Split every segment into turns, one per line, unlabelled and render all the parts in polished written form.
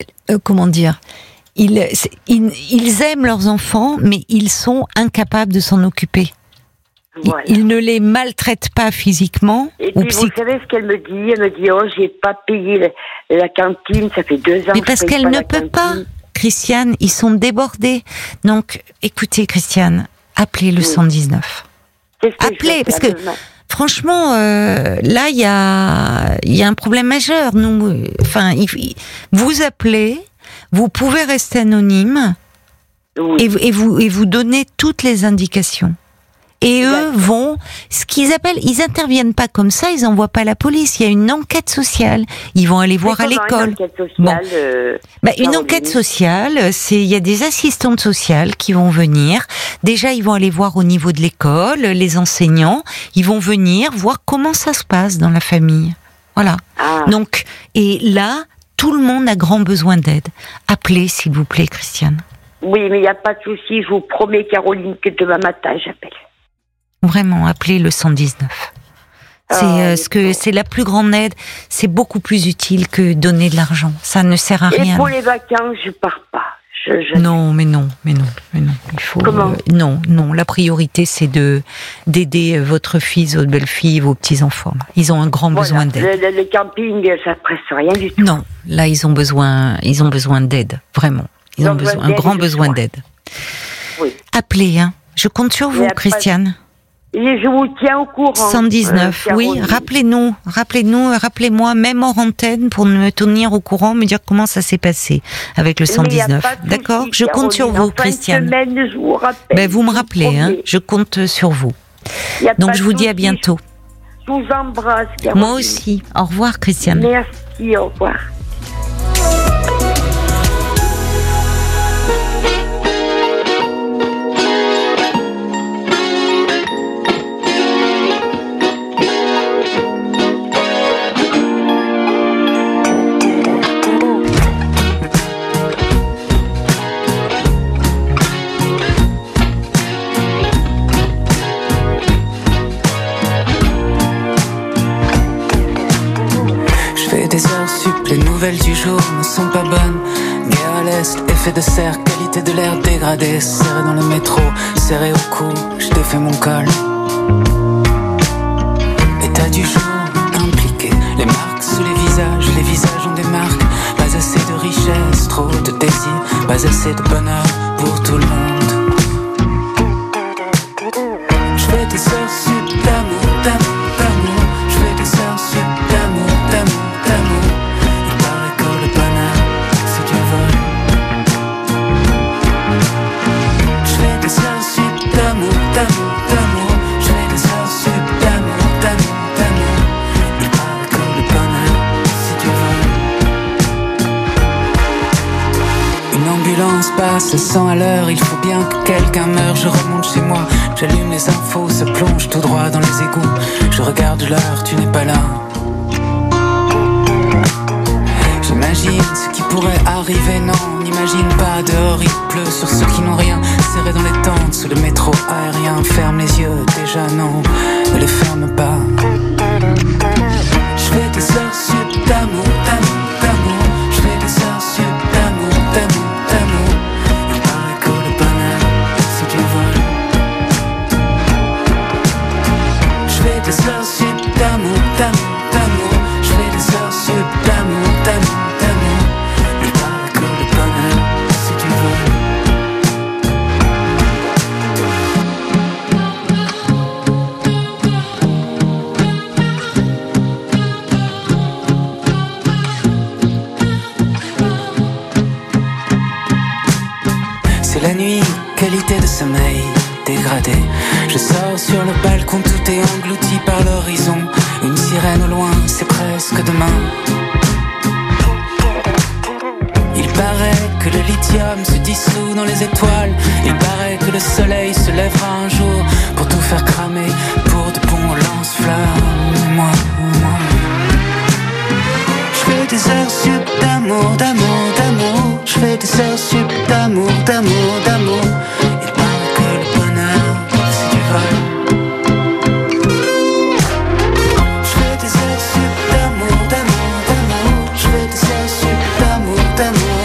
comment dire, ils aiment leurs enfants, mais ils sont incapables de s'en occuper.
Voilà.
Ils ne les maltraitent pas physiquement.
Et puis, vous savez ce qu'elle me dit? Elle me dit, oh, j'ai pas payé la cantine, ça fait 2 ans.
Mais parce qu'elle ne peut pas, Christiane, ils sont débordés. Donc, écoutez, Christiane, appelez le 119. Appelez, parce que, franchement, là, il y a un problème majeur. Nous, vous appelez, vous pouvez rester anonyme, et vous donnez toutes les indications. Et eux vont, ce qu'ils appellent, ils interviennent pas comme ça, ils envoient pas la police. Il y a une enquête sociale. Ils vont aller voir à l'école.
Une enquête sociale,
une enquête sociale, il y a des assistantes sociales qui vont venir. Déjà, ils vont aller voir au niveau de l'école, les enseignants. Ils vont venir voir comment ça se passe dans la famille. Voilà. Donc, et là, tout le monde a grand besoin d'aide. Appelez, s'il vous plaît, Christiane.
Oui, mais il n'y a pas de souci. Je vous promets, Caroline, que demain matin, j'appelle.
Vraiment, appelez le 119. C'est la plus grande aide. C'est beaucoup plus utile que donner de l'argent. Ça ne sert à rien.
Et pour les vacances, je pars pas.
Non, mais non. Il faut.
Comment
non. La priorité, c'est d'aider votre fils, votre belle-fille, vos petits enfants. Ils ont un grand besoin d'aide.
Le camping, ça presse rien du tout.
Non, là, ils ont besoin d'aide, vraiment. Ils ont un grand besoin d'aide. Oui. Appelez, hein. Je compte sur vous, Christiane.
Et je vous tiens au courant.
119, oui, rappelez-moi, même hors antenne, pour me tenir au courant, me dire comment ça s'est passé avec le 119. D'accord? Je compte sur vous, Christiane.
Semaine, je vous rappelle.
Vous me rappelez, hein, je compte sur vous. Donc je vous dis à bientôt.
Je vous embrasse, Caroline.
Moi aussi. Au revoir, Christiane.
Merci, au revoir.
Les nouvelles du jour ne sont pas bonnes. Guerre à l'est, effet de serre, qualité de l'air dégradée. Serré dans le métro, serré au cou, je défais mon col. État du jour impliqué, les marques sous les visages ont des marques. Pas assez de richesse, trop de désir, pas assez de bonheur pour tout le monde. Je fais des heures sup d'amour. Je fais des heures sup d'amour. Passe 100 à l'heure, il faut bien que quelqu'un meure. Je remonte chez moi, j'allume les infos, se plonge tout droit dans les égouts. Je regarde l'heure, tu n'es pas là. J'imagine ce qui pourrait arriver, non, n'imagine pas. Dehors il pleut sur ceux qui n'ont rien. Serré dans les tentes, sous le métro aérien. Ferme les yeux, déjà non, ne les ferme pas. Je fais des heures sup d'amour. Je fais des heures sup d'amour. Des heures sup d'amour. Je fais des heures sup d'amour. Il paraît que le bonheur, si tu C'est la nuit, qualité de sommeil dégradé. Je sors sur le balcon, tout est englouti par l'horizon. Une sirène au loin, c'est presque demain. Il paraît que le lithium se dissout dans les étoiles. Il paraît que le soleil se lèvera un jour pour tout faire cramer, pour de bons lance-flammes. Moi. Je fais des heures sup d'amour. Je fais des heures sup d'amour. Je fais des heures sup d'amour.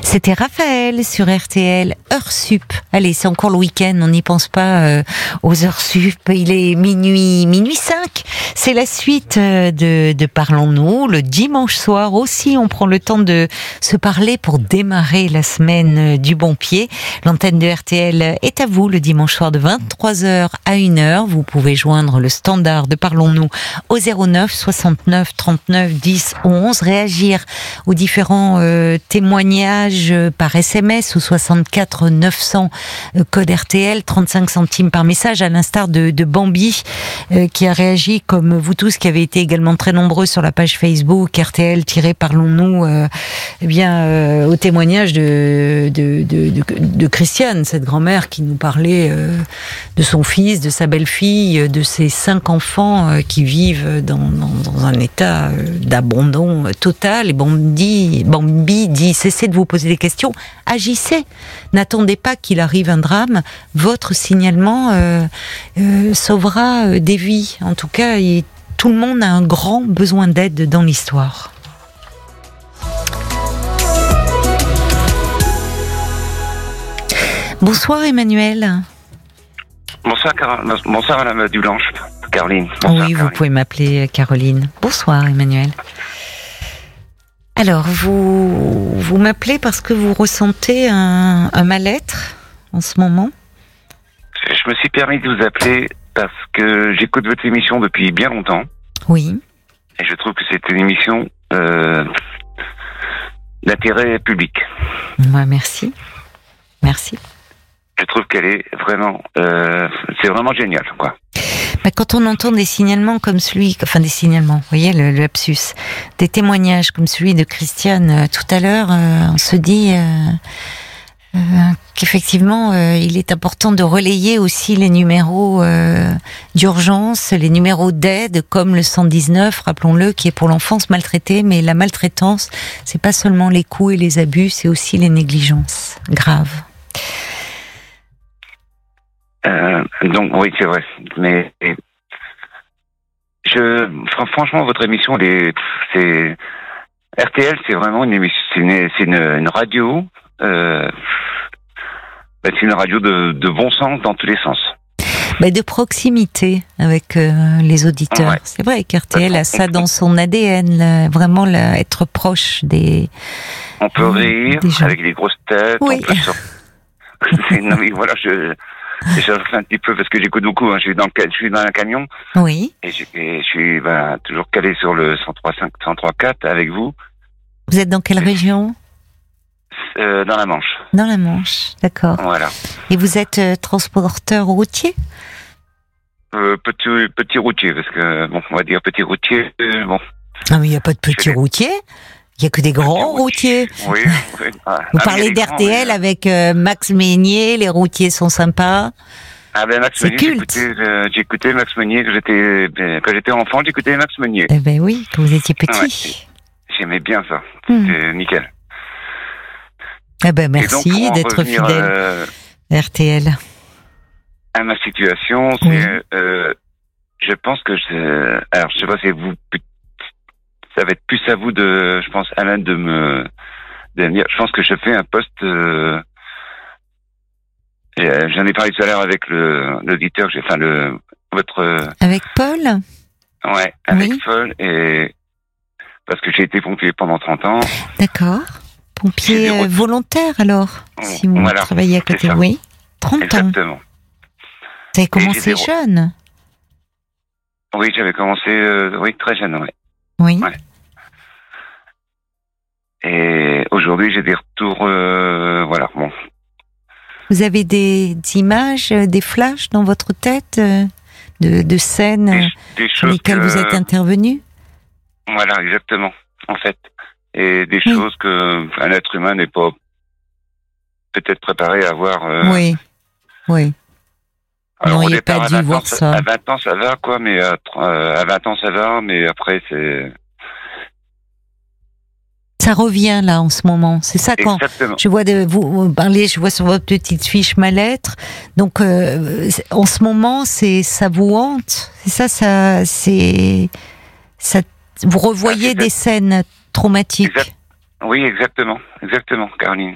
C'était Raphaël sur RTL, heure sup. Allez, c'est encore le week-end, on n'y pense pas aux heures sup. Il est minuit 5. C'est la suite de Parlons-nous. Le dimanche soir aussi, on prend le temps de se parler pour démarrer la semaine du bon pied. L'antenne de RTL est à vous le dimanche soir de 23h à 1h. Vous pouvez joindre le standard de Parlons-nous au 09 69 39 10 11. Réagir aux différents témoignages par SMS au 64 900 code RTL, 35 centimes par message, à l'instar de Bambi qui a réagi comme vous tous, qui avez été également très nombreux sur la page Facebook RTL-Parlons-nous au témoignage de Christiane, cette grand-mère qui nous parlait de son fils, de sa belle-fille, de ses 5 enfants qui vivent dans un état d'abandon total. Et Bambi dit: cessez de vous poser des questions, agissez, n'attendez pas qu'il arrive un drame, votre signalement sauvera des vies. En tout cas, tout le monde a un grand besoin d'aide dans l'histoire. Bonsoir Emmanuel.
Bonsoir Madame Dublanche, Caroline. Bonsoir,
oui,
Caroline.
vous pouvez m'appeler Caroline. Bonsoir Emmanuel. Alors, vous m'appelez parce que vous ressentez un mal-être en ce moment ?
Je me suis permis de vous appeler parce que j'écoute votre émission depuis bien longtemps.
Oui.
Et je trouve que c'est une émission d'intérêt public.
Ouais, merci. Merci.
Je trouve qu'elle est vraiment... c'est vraiment génial, quoi.
Quand on entend des signalements comme celui... Enfin, des signalements, vous voyez, le lapsus. Des témoignages comme celui de Christiane tout à l'heure, on se dit qu'effectivement, il est important de relayer aussi les numéros d'urgence, les numéros d'aide, comme le 119, rappelons-le, qui est pour l'enfance maltraitée. Mais la maltraitance, c'est pas seulement les coups et les abus, c'est aussi les négligences graves.
Donc oui, c'est vrai. Mais franchement, votre émission, c'est RTL, c'est vraiment une émission, c'est une radio. C'est une radio de bon sens dans tous les sens.
De proximité avec les auditeurs. Ouais. C'est vrai qu'RTL a ça dans son ADN, vraiment être proche des.
On peut rire avec les grosses têtes.
Oui.
Non mais voilà, je un petit peu parce que j'écoute beaucoup. Je suis dans un camion.
Oui.
Et je suis toujours calé sur le 103.5, 103.4 avec vous.
Vous êtes dans quelle région ?
Dans la Manche.
Dans la Manche, d'accord.
Voilà.
Et vous êtes transporteur routier ?
Petit routier, parce que bon, on va dire petit routier. Bon.
Ah mais il n'y a pas de petits routiers. Il n'y a que des grands routiers.
Oui.
Vous parlez d'RTL avec Max Meignier, les routiers sont sympas.
Ah ben Max Meignier, j'écoutais Max Meignier quand j'étais enfant, j'écoutais Max Meignier.
Eh ben oui, quand vous étiez petit.
Ouais, j'aimais bien ça, c'était nickel.
Eh ben merci donc, d'être fidèle. RTL.
À ma situation, c'est, je pense que alors je sais pas si vous. Ça va être plus à vous je pense, Alain, de me dire. Je pense que je fais un poste. J'en ai parlé tout à l'heure avec l'auditeur. Votre.
Avec Paul.
Ouais, avec Paul, et parce que j'ai été pompier pendant 30 ans.
D'accord. Pompier volontaire alors, si vous travaillez à côté. Oui. 30 ans.
Exactement.
Vous avez commencé jeune.
Oui, j'avais commencé, très jeune, ouais.
Oui.
Ouais. Et aujourd'hui, j'ai des retours, voilà, bon.
Vous avez des images, des flashs dans votre tête de scènes sur lesquelles vous êtes intervenu ?
Voilà, exactement, en fait. Et des choses qu'un être humain n'est pas peut-être préparé à voir.
Oui.
Alors,
non, il n'y a pas dû voir ça.
À 20 ans, ça va, quoi, mais à 20 ans, ça va, mais après, c'est...
Ça revient, là, en ce moment. C'est ça, quand
Exactement.
Je vois vous parler, je vois sur votre petite fiche mal-être. Donc, en ce moment, ça vous hante. C'est ça, vous revoyez des scènes traumatiques.
Oui, exactement, Caroline.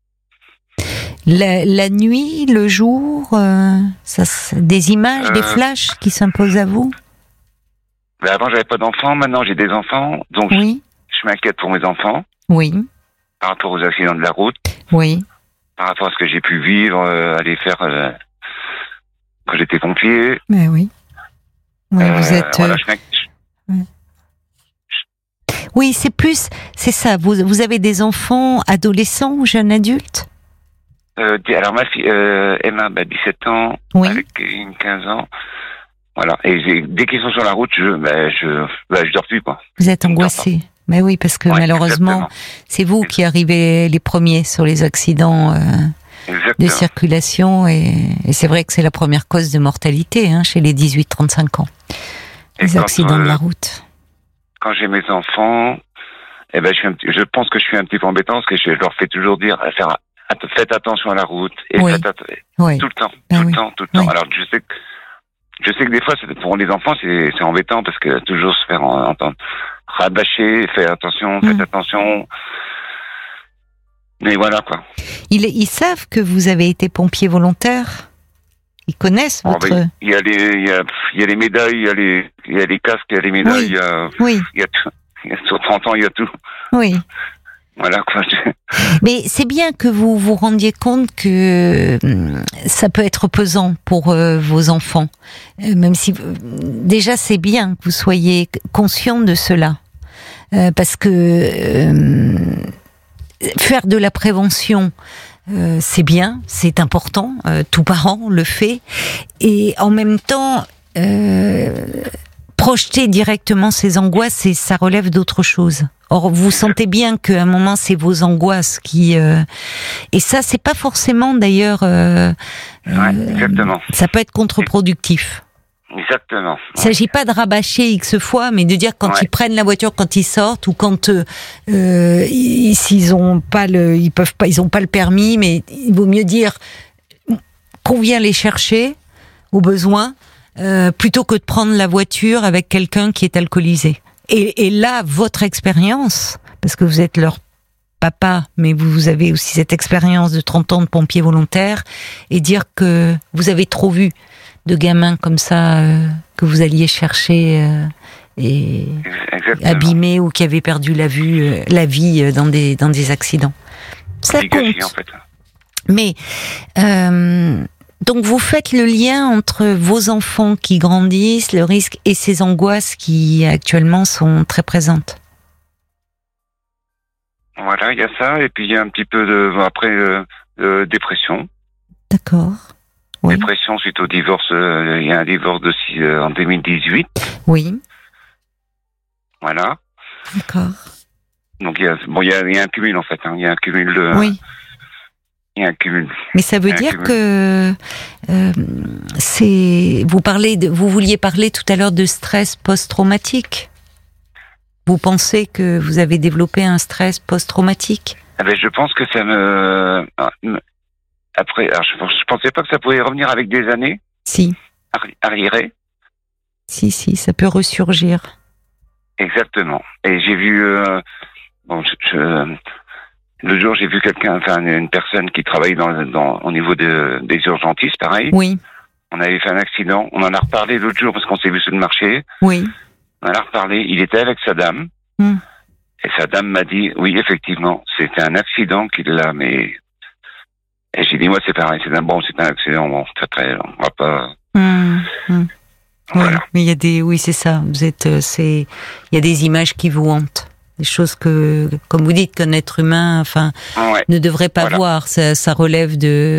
La nuit, le jour, des images, des flashs qui s'imposent à vous?
Ben avant, j'avais pas d'enfants, maintenant j'ai des enfants, donc
Oui.
je m'inquiète pour mes enfants.
Oui.
Par rapport aux accidents de la route.
Oui.
Par rapport à ce que j'ai pu vivre, aller faire quand j'étais pompier.
Mais oui. Oui, vous êtes.
Voilà,
Oui, c'est ça. Vous avez des enfants adolescents ou jeunes adultes?
Alors ma fille, Emma, 17 ans,
oui.
avec une 15 ans. Voilà. Et dès qu'ils sont sur la route, je dors plus, quoi.
Vous êtes angoissé. Mais oui, parce que malheureusement, c'est vous qui arrivez les premiers sur les accidents de circulation, et c'est vrai que c'est la première cause de mortalité chez les 18-35 ans. Les accidents de la route.
Quand j'ai mes enfants, je pense que je suis un petit peu embêtant parce que je leur fais toujours dire, faites attention à la route et tout le temps, tout le temps. Alors je sais que des fois, pour les enfants, c'est embêtant parce que toujours se faire entendre rabâcher, faites attention. Mais voilà, quoi.
Ils savent que vous avez été pompier volontaire? Ils connaissent votre...
Il y a les médailles, il y a les casques, il y a les médailles, il y a tout. Sur 30 ans, il y a tout.
Oui.
Voilà, quoi.
Mais c'est bien que vous vous rendiez compte que ça peut être pesant pour vos enfants. Même si, déjà, c'est bien que vous soyez conscient de cela. Parce que faire de la prévention, c'est bien, c'est important. Tout parent le fait. Et en même temps... projeter directement ces angoisses, et ça relève d'autre chose. Or, vous sentez bien qu'à un moment, c'est vos angoisses qui... et ça, c'est pas forcément, d'ailleurs...
exactement.
Ça peut être contre-productif.
Exactement.
Il s'agit pas de rabâcher X fois, mais de dire quand ils prennent la voiture, quand ils sortent, ou quand s'ils ont pas ils ont pas le permis, mais il vaut mieux dire qu'on vient les chercher, au besoin, plutôt que de prendre la voiture avec quelqu'un qui est alcoolisé. Et là, votre expérience, parce que vous êtes leur papa, mais vous avez aussi cette expérience de 30 ans de pompier volontaire, et dire que vous avez trop vu de gamins comme ça, que vous alliez chercher et abîmés, ou qui avaient perdu la vie dans des accidents. Ça compte. En fait. Mais... donc vous faites le lien entre vos enfants qui grandissent, le risque, et ces angoisses qui actuellement sont très présentes.
Voilà, il y a ça, et puis il y a un petit peu de dépression.
D'accord. Oui.
Dépression suite au divorce. Il y a un divorce en 2018.
Oui.
Voilà.
D'accord.
Donc il y a un cumul en fait. Il y a un cumul de.
Oui. Mais ça veut dire que vous vouliez parler tout à l'heure de stress post-traumatique. Vous pensez que vous avez développé un stress post-traumatique?
Je pense que ça après, alors je pensais pas que ça pouvait revenir avec des années.
Si.
Arriéré.
Si, ça peut ressurgir.
Exactement. Et j'ai vu le jour, j'ai vu une personne qui travaille au niveau des urgentistes, pareil.
Oui.
On avait fait un accident. On en a reparlé l'autre jour parce qu'on s'est vu sur le marché.
Oui.
On en a reparlé. Il était avec sa dame. Et sa dame m'a dit, oui, effectivement, c'était un accident qu'il a, mais... Et j'ai dit, moi, c'est pareil. C'est un accident. Bon, on va pas... Voilà.
Oui, mais c'est ça. Il y a des images qui vous hantent. Des choses que, comme vous dites, qu'un être humain, ne devrait pas voir. Ça relève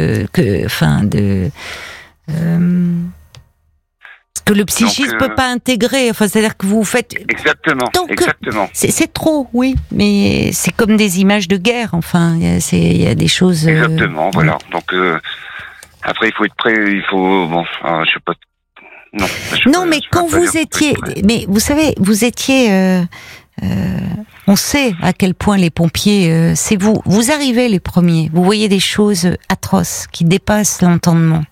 que le psychisme peut pas intégrer. C'est-à-dire que vous faites.
Exactement.
C'est trop, oui. Mais c'est comme des images de guerre. Il y a des choses.
Exactement. Voilà. Donc après, il faut être prêt. Il faut. Je sais pas.
Non, mais quand vous étiez, mais vous savez, vous étiez. On sait à quel point les pompiers, c'est vous. Vous arrivez les premiers. Vous voyez des choses atroces qui dépassent l'entendement.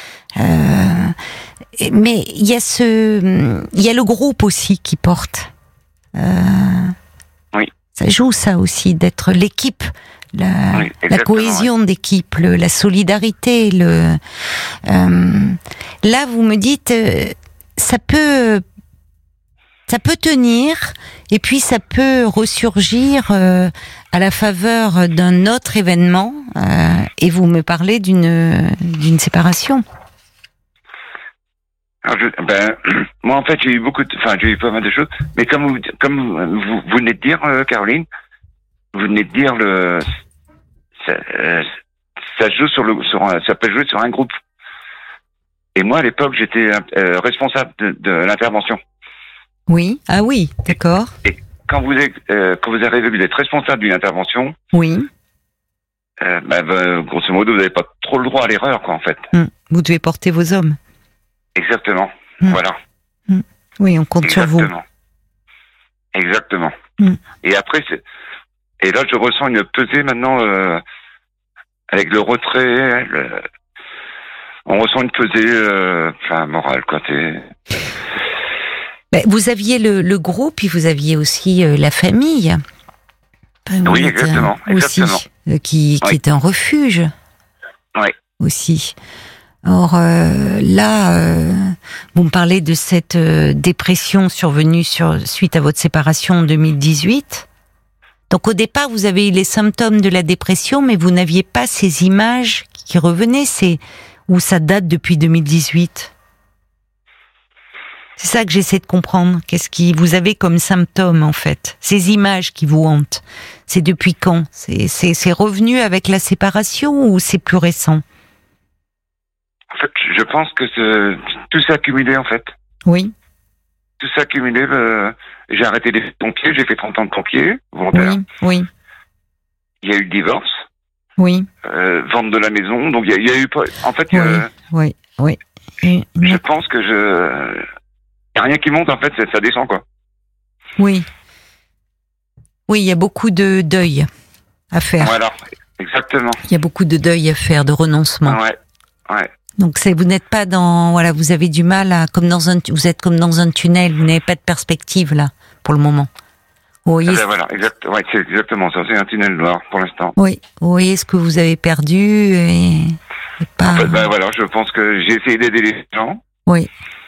Mais il y a le groupe aussi qui porte.
Oui.
Ça joue ça aussi, d'être l'équipe, la cohésion d'équipe, la solidarité. Là, vous me dites, ça peut tenir, et puis ça peut ressurgir à la faveur d'un autre événement. Et vous me parlez d'une séparation.
Alors moi en fait j'ai eu pas mal de choses, mais comme vous venez de dire, Caroline, vous venez de dire ça joue ça peut jouer sur un groupe. Et moi à l'époque j'étais responsable de l'intervention.
Oui, ah oui, d'accord.
Et quand vous arrivez d'être responsable d'une intervention,
oui,
grosso modo vous n'avez pas trop le droit à l'erreur, quoi, en fait.
Vous devez porter vos hommes.
Exactement. Voilà.
Oui, on compte sur vous.
Exactement. Et après, et là, je ressens une pesée maintenant avec le retrait. On ressent une pesée, morale, quoi.
Vous aviez le groupe, puis vous aviez aussi la famille.
Oui, exactement.
Aussi, qui est un refuge.
Oui.
Aussi. Or là, vous me parlez de cette dépression survenue suite à votre séparation en 2018. Donc au départ, vous avez eu les symptômes de la dépression, mais vous n'aviez pas ces images qui revenaient. Ou ça date depuis 2018. C'est ça que j'essaie de comprendre. Qu'est-ce qui vous avez comme symptômes, en fait? Ces images qui vous hantent. C'est depuis quand? C'est revenu avec la séparation ou c'est plus récent?
En fait, je pense que tout s'est accumulé, en fait.
Oui.
Tout s'est accumulé. J'ai arrêté les pompiers, j'ai fait 30 ans de pompier, volontaire.
Oui.
Il y a eu le divorce.
Oui.
Vente de la maison. Donc, il y a eu... En fait,
oui.
Je pense que il n'y a rien qui monte, en fait, ça descend, quoi.
Oui. Oui, il y a beaucoup de deuil à faire.
Voilà, exactement.
Il y a beaucoup de deuil à faire, de renoncement.
Ouais.
Donc vous n'êtes pas vous avez du mal vous êtes comme dans un tunnel, vous n'avez pas de perspective, là, pour le moment. Vous voyez,
voilà, c'est exactement ça, c'est un tunnel noir, pour l'instant.
Oui, vous voyez ce que vous avez perdu et pas...
En fait, je pense que j'ai essayé d'aider les gens.
Oui.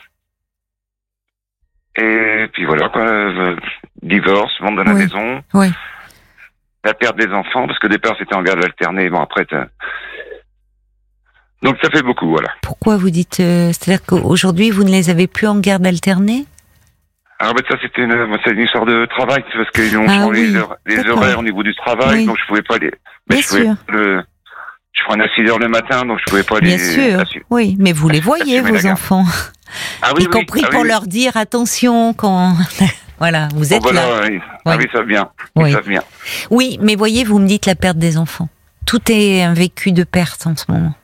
Et puis voilà, quoi, divorce, vente de la maison.
Oui.
La perte des enfants, parce que au départ c'était en garde alternée, après... Donc ça fait beaucoup, voilà.
Pourquoi vous dites... c'est-à-dire qu'aujourd'hui, vous ne les avez plus en garde alternée?
Alors ça c'est une histoire de travail, parce qu'ils ont changé les horaires au niveau du travail, donc je pouvais pas les...
Bien sûr.
Je prenais à 6h le matin, donc je pouvais pas les...
Bien sûr, oui, mais vous les voyez, vos enfants. Y compris pour leur dire attention quand... Voilà, vous êtes là.
Oui, ils savent bien.
Oui, mais voyez, vous me dites la perte des enfants. Tout est un vécu de perte en ce moment.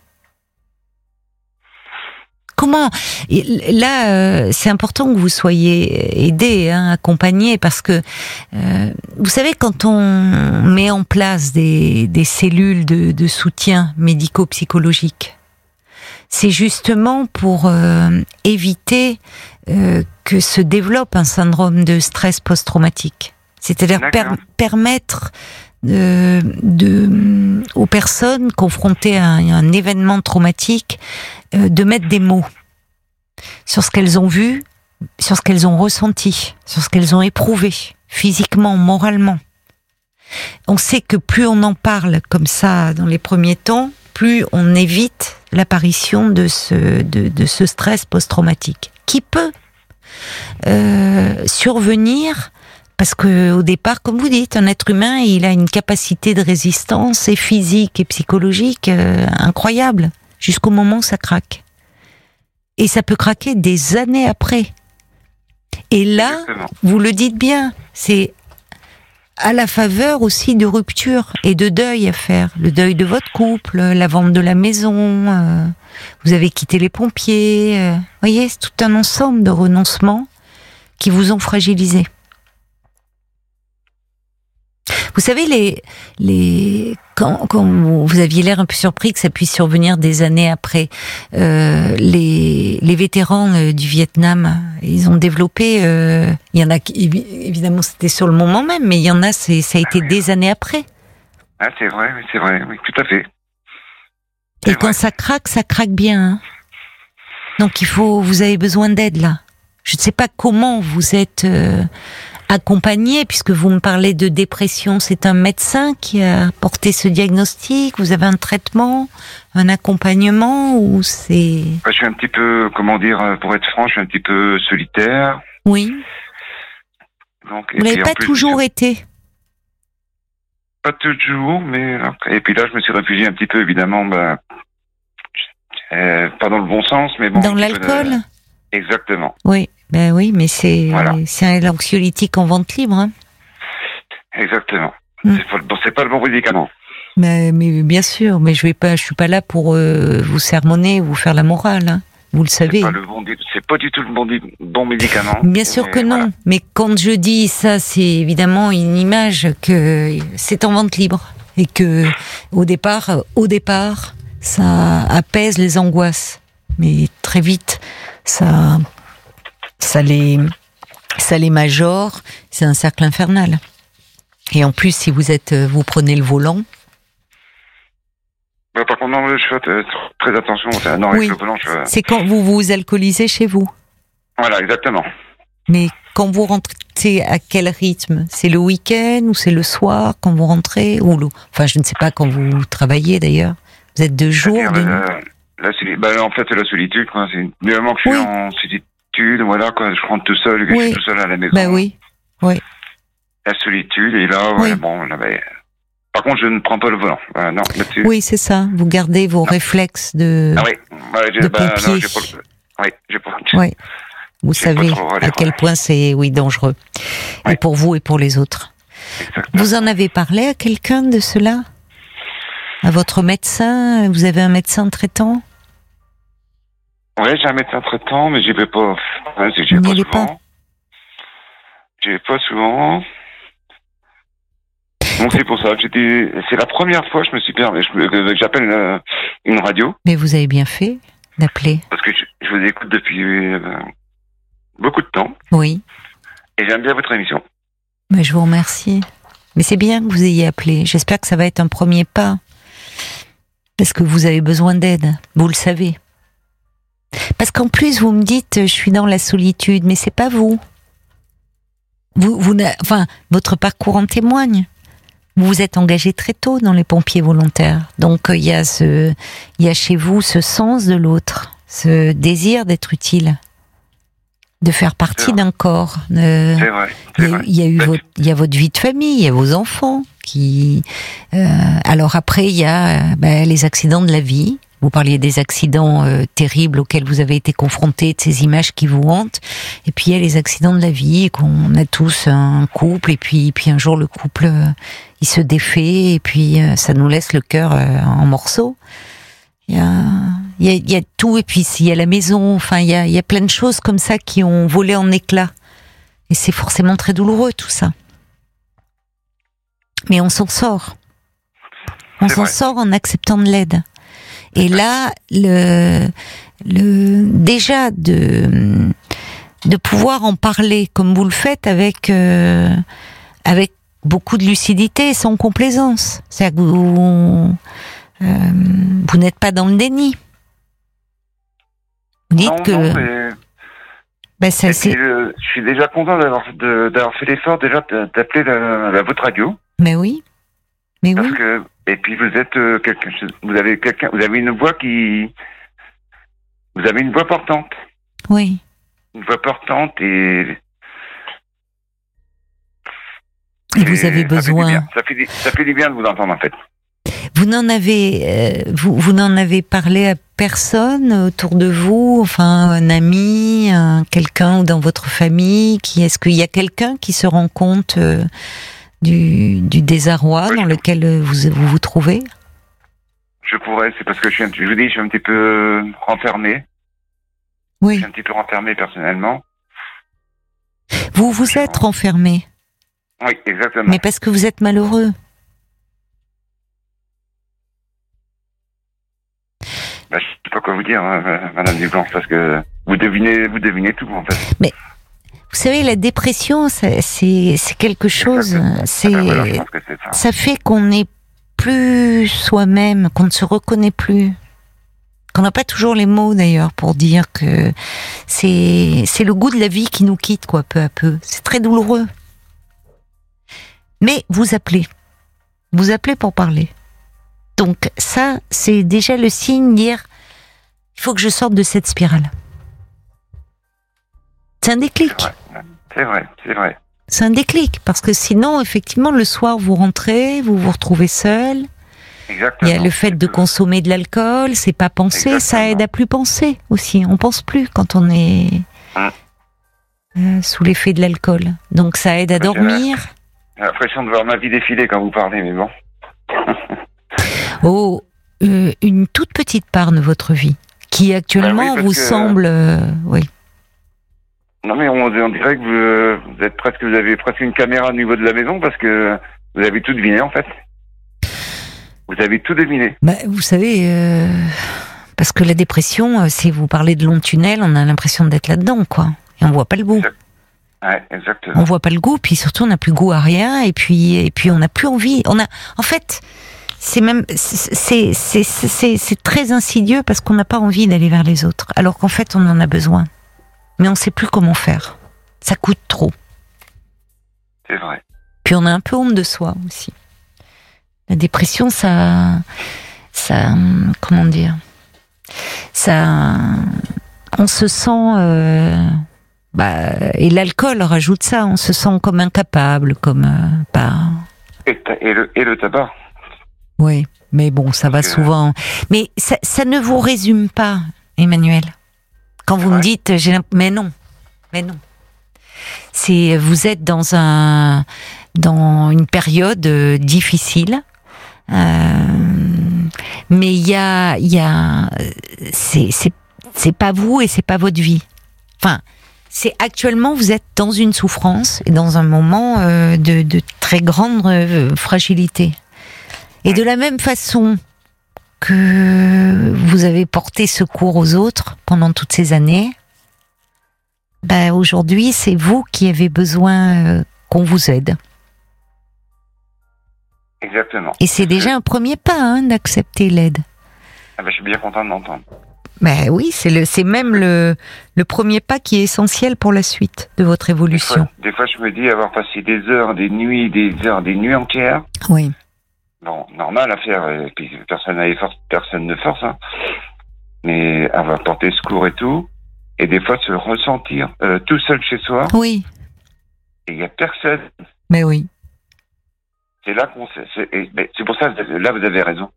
Comment? Là, c'est important que vous soyez aidés, accompagnés, parce que vous savez, quand on met en place des cellules de soutien médico-psychologique, c'est justement pour éviter que se développe un syndrome de stress post-traumatique. C'est-à-dire permettre aux personnes confrontées à un événement traumatique de mettre des mots sur ce qu'elles ont vu, sur ce qu'elles ont ressenti, sur ce qu'elles ont éprouvé, physiquement, moralement. On sait que plus on en parle comme ça dans les premiers temps, plus on évite l'apparition de ce stress post-traumatique, qui peut survenir parce que au départ, comme vous dites, un être humain, il a une capacité de résistance et physique et psychologique incroyable, jusqu'au moment où ça craque. Et ça peut craquer des années après. Et là, vous le dites bien, c'est à la faveur aussi de rupture et de deuil à faire. Le deuil de votre couple, la vente de la maison, vous avez quitté les pompiers. Vous voyez, c'est tout un ensemble de renoncements qui vous ont fragilisé. Vous savez, quand vous aviez l'air un peu surpris que ça puisse survenir des années après, les vétérans du Vietnam, ils ont développé, il y en a qui, évidemment c'était sur le moment même, mais il y en a, ça a été des années après.
Ah, c'est vrai, oui, tout à fait.
Et quand ça craque bien. Hein. Donc vous avez besoin d'aide là. Je ne sais pas comment vous êtes accompagné, puisque vous me parlez de dépression. C'est un médecin qui a porté ce diagnostic. Vous avez un traitement, un accompagnement, ou c'est...
Je suis un petit peu, pour être franc, je suis un petit peu solitaire.
Oui.
Donc,
vous n'avez pas toujours été.
Pas toujours, mais et puis là, je me suis réfugié un petit peu, évidemment, pas dans le bon sens, mais bon.
Dans l'alcool.
Exactement.
Oui, oui, mais c'est un anxiolytique en vente libre. Hein.
Exactement. C'est pas le bon médicament.
Mais bien sûr, mais je suis pas là pour vous sermonner, vous faire la morale. Hein. Vous le savez.
C'est pas du tout le bon médicament.
Bien sûr que non. Voilà. Mais quand je dis ça, c'est évidemment une image que c'est en vente libre et que au départ, ça apaise les angoisses, mais très vite, ça les majore. C'est un cercle infernal. Et en plus, si vous prenez le volant.
Par contre, non, je fais très attention. Non,
oui,
avec le volant,
c'est quand vous vous alcoolisez chez vous.
Voilà, exactement.
Mais quand vous rentrez, à quel rythme? C'est le week-end ou c'est le soir quand vous rentrez Enfin, je ne sais pas quand vous travaillez d'ailleurs. Vous êtes de jour, de nuit.
En fait, c'est la solitude. Quoi. C'est du moment que je suis en solitude, voilà, quand je rentre tout seul, que je suis tout seul à la maison.
Oui.
La solitude, et là, par contre, je ne prends pas le volant. Non, là-dessus.
Oui, c'est ça. Vous gardez vos réflexes de pompier.
J'ai pas.
Oui. Vous savez à quel point c'est dangereux. Oui. Et pour vous et pour les autres. Exactement. Vous en avez parlé à quelqu'un de cela? À votre médecin? Vous avez un médecin traitant?
Oui, j'ai un médecin traitant, mais j'y vais pas. J'y vais pas souvent. Donc c'est pour ça que c'est la première fois que je me suis permis, j'appelle une radio.
Mais vous avez bien fait d'appeler.
Parce que je vous écoute depuis beaucoup de temps.
Oui.
Et j'aime bien votre émission.
Mais je vous remercie. Mais c'est bien que vous ayez appelé. J'espère que ça va être un premier pas. Parce que vous avez besoin d'aide. Vous le savez. Parce qu'en plus, vous me dites, je suis dans la solitude. Mais c'est pas vous. Votre parcours en témoigne. Vous vous êtes engagé très tôt dans les pompiers volontaires. Donc, il y a chez vous ce sens de l'autre, ce désir d'être utile, de faire partie d'un corps.
C'est vrai.
Il y a votre vie de famille, il y a vos enfants alors après, il y a les accidents de la vie. Vous parliez des accidents terribles auxquels vous avez été confrontés, de ces images qui vous hantent. Et puis il y a les accidents de la vie, qu'on a tous un couple, et puis un jour le couple il se défait, et puis ça nous laisse le cœur en morceaux. Il y a tout, et puis il y a la maison. Enfin, il y a plein de choses comme ça qui ont volé en éclats. Et c'est forcément très douloureux tout ça. Mais on s'en sort. On s'en sort en acceptant de l'aide. Et là, déjà de pouvoir en parler comme vous le faites avec beaucoup de lucidité et sans complaisance. C'est-à-dire que vous n'êtes pas dans le déni. Vous dites
je suis déjà content d'avoir fait l'effort déjà d'appeler votre radio.
Mais oui.
Parce que et puis vous êtes vous avez une voix vous avez une voix portante.
Oui.
Une voix portante et
vous avez besoin.
Ça fait du bien de vous entendre en fait.
Vous n'en avez parlé à personne autour de vous, enfin un ami, quelqu'un dans votre famille est-ce qu'il y a quelqu'un qui se rend compte du désarroi dans lequel vous trouvez?
Je pourrais, c'est parce que je vous dis, je suis un petit peu renfermé.
Oui.
Je suis un petit peu renfermé personnellement.
Vous êtes renfermé.
Oui, exactement.
Mais parce que vous êtes malheureux.
je sais pas quoi vous dire, Madame Dublanche, parce que vous devinez tout, en fait.
Mais vous savez, la dépression, c'est quelque chose.
Voilà, je pense que c'est ça.
Ça fait qu'on n'est plus soi-même, qu'on ne se reconnaît plus. Qu'on n'a pas toujours les mots d'ailleurs pour dire que c'est le goût de la vie qui nous quitte, quoi, peu à peu. C'est très douloureux. Mais vous appelez pour parler. Donc ça, c'est déjà le signe de dire il faut que je sorte de cette spirale. C'est un déclic.
C'est vrai.
C'est un déclic, parce que sinon, effectivement, le soir, vous rentrez, vous vous retrouvez seul.
Exactement.
Il y a le fait de consommer de l'alcool, c'est pas penser,
Exactement.
Ça aide à plus penser aussi. On pense plus quand on est sous l'effet de l'alcool. Donc ça aide à dormir.
J'ai l'impression de voir ma vie défiler quand vous parlez, mais bon.
Une toute petite part de votre vie, qui actuellement vous semble... oui.
Non, mais on dirait que vous avez presque une caméra au niveau de la maison, parce que vous avez tout deviné, en fait. Vous avez tout deviné.
Vous savez, parce que la dépression, si vous parlez de long tunnel, on a l'impression d'être là-dedans, quoi. Et on voit pas le goût.
Ouais, exactement.
On voit pas le goût, puis surtout on n'a plus goût à rien, et puis on n'a plus envie. En fait, c'est très insidieux, parce qu'on n'a pas envie d'aller vers les autres, alors qu'en fait on en a besoin. Mais on sait plus comment faire. Ça coûte trop.
C'est vrai.
Puis on a un peu honte de soi aussi. La dépression, ça, comment dire, on se sent, et l'alcool rajoute ça, on se sent comme incapable, comme pas.
Et le tabac.
Oui, mais bon, ça va souvent. Mais ça ne vous résume pas, Emmanuel. Quand vous me dites, mais non. Vous êtes dans une période difficile. Mais c'est pas vous et c'est pas votre vie. Enfin, c'est actuellement vous êtes dans une souffrance et dans un moment de très grande fragilité. Et de la même façon que vous avez porté secours aux autres pendant toutes ces années, aujourd'hui c'est vous qui avez besoin qu'on vous aide.
Exactement.
Et c'est déjà un premier pas, d'accepter l'aide.
Je suis bien content de l'entendre.
Oui, c'est même le premier pas qui est essentiel pour la suite de votre évolution.
Des fois, je me dis avoir passé des heures, des nuits entières.
Oui.
Bon, normal à faire, et puis personne ne force, mais avoir porté secours et tout, et des fois se ressentir tout seul chez soi.
Oui.
Et il n'y a personne.
Mais oui.
C'est là qu'on sait. C'est pour ça, là, vous avez raison.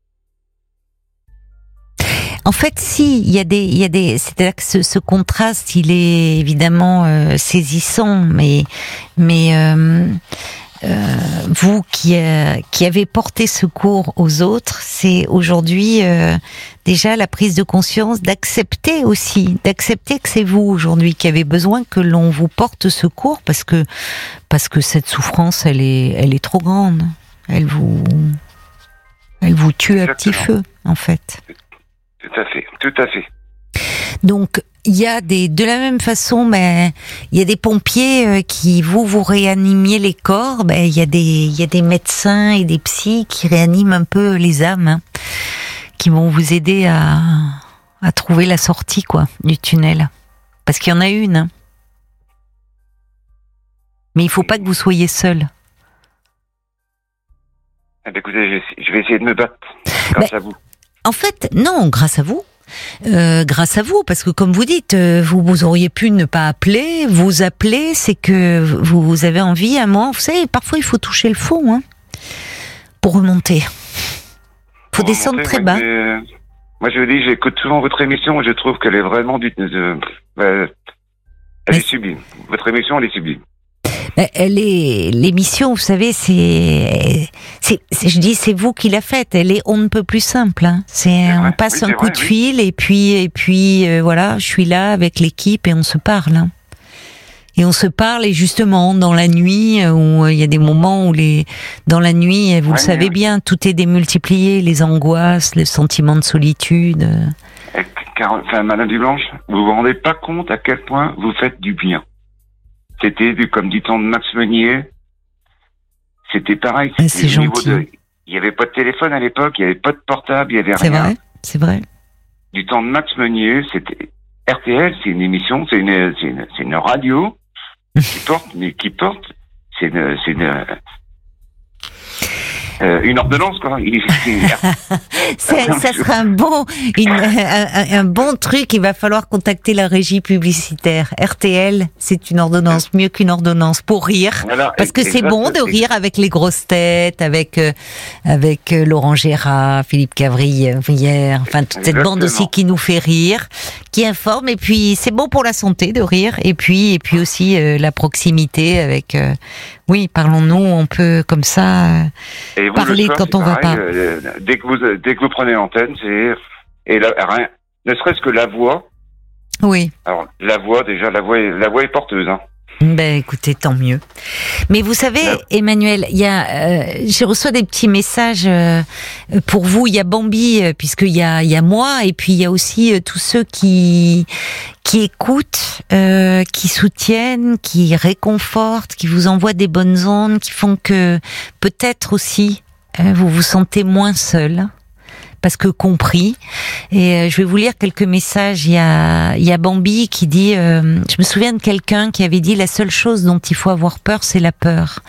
En fait, il y a des, c'est-à-dire que ce contraste, il est évidemment saisissant, mais vous qui avez porté secours aux autres, c'est aujourd'hui déjà la prise de conscience d'accepter que c'est vous aujourd'hui qui avez besoin que l'on vous porte secours, parce que cette souffrance, elle est trop grande. Elle vous tue à petit feu, en fait.
Tout à fait.
Donc, il y a de la même façon, il y a des pompiers qui vous réanimiez les corps, il y a des médecins et des psys qui réaniment un peu les âmes, qui vont vous aider à trouver la sortie, du tunnel. Parce qu'il y en a une. Mais il faut pas que vous soyez seul.
Écoutez, je vais essayer de me battre grâce à vous.
En fait, non, grâce à vous. Grâce à vous, parce que comme vous dites, vous auriez pu ne pas appeler, vous appelez, c'est que vous avez envie à un moment. Vous savez, parfois il faut toucher le fond pour remonter. Faut descendre très bas.
Moi, je vous dis, j'écoute souvent votre émission et je trouve qu'elle est vraiment elle est sublime. Votre émission, elle est sublime.
L'émission, vous savez, je dis, c'est vous qui la faites. Elle est on ne peut plus simple. On passe un coup de fil et puis voilà, je suis là avec l'équipe et on se parle. Et on se parle, et justement, dans la nuit, où il y a des moments où dans la nuit, vous le savez bien, tout est démultiplié, les angoisses, le sentiment de solitude.
Madame Dublanche, vous vous rendez pas compte à quel point vous faites du bien. C'était, comme dit ton Max Meunier, c'était pareil.
C'est gentil.
Il n'y avait pas de téléphone à l'époque, il n'y avait pas de portable, il n'y avait rien.
C'est vrai. Du
temps de Max Meunier, c'était RTL, c'est une émission, c'est une radio qui porte, c'est une ordonnance, quoi.
Ça sera un bon truc. Il va falloir contacter la régie publicitaire. RTL, c'est une ordonnance, mieux qu'une ordonnance, pour rire. Voilà, parce que c'est bon de rire avec les grosses têtes, avec Laurent Gérard, Philippe Cavrière, enfin toute cette bande aussi qui nous fait rire, qui informe. Et puis c'est bon pour la santé de rire. Et puis aussi la proximité avec. Oui, parlons-nous. On peut comme ça.
Et vous,
parler
soir,
quand on va pas.
Dès que vous prenez l'antenne, rien, ne serait-ce que la voix.
Oui.
Alors la voix est porteuse. Hein.
Ben écoutez, tant mieux. Mais vous savez, Emmanuel, je reçois des petits messages pour vous. Il y a Bambi, puisqu'il y a moi, et puis il y a aussi tous ceux qui écoutent, qui soutiennent, qui réconfortent, qui vous envoient des bonnes ondes, qui font que peut-être aussi vous vous sentez moins seul. Parce que compris. Et je vais vous lire quelques messages. Il y a Bambi qui dit, je me souviens de quelqu'un qui avait dit la seule chose dont il faut avoir peur, c'est la peur.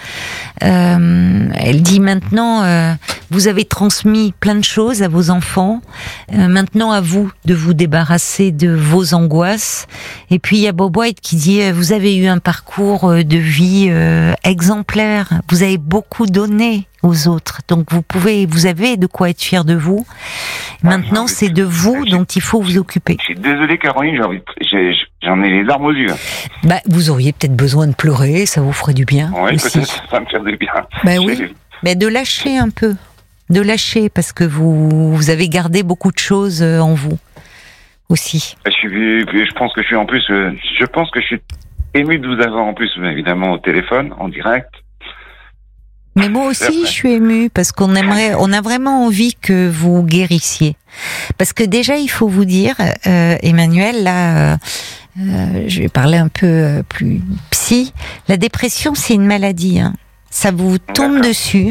Elle dit maintenant, vous avez transmis plein de choses à vos enfants. Maintenant à vous de vous débarrasser de vos angoisses. Et puis il y a Bob White qui dit, vous avez eu un parcours de vie exemplaire. Vous avez beaucoup donné aux autres. Donc vous avez de quoi être fier de vous. Maintenant, c'est de vous dont il faut vous occuper.
Je suis désolé, Caroline, j'en ai les larmes aux yeux.
Bah, vous auriez peut-être besoin de pleurer, ça vous ferait du bien.
Oui, peut-être, ça va me faire du bien.
Ben oui, mais de lâcher un peu. De lâcher, parce que vous avez gardé beaucoup de choses en vous aussi.
Je pense que je suis ému de vous avoir en plus, évidemment, au téléphone, en direct.
Mais moi aussi, je suis émue parce on a vraiment envie que vous guérissiez. Parce que déjà, il faut vous dire, Emmanuel, là, je vais parler un peu plus psy. La dépression, c'est une maladie. Hein. Ça vous tombe dessus.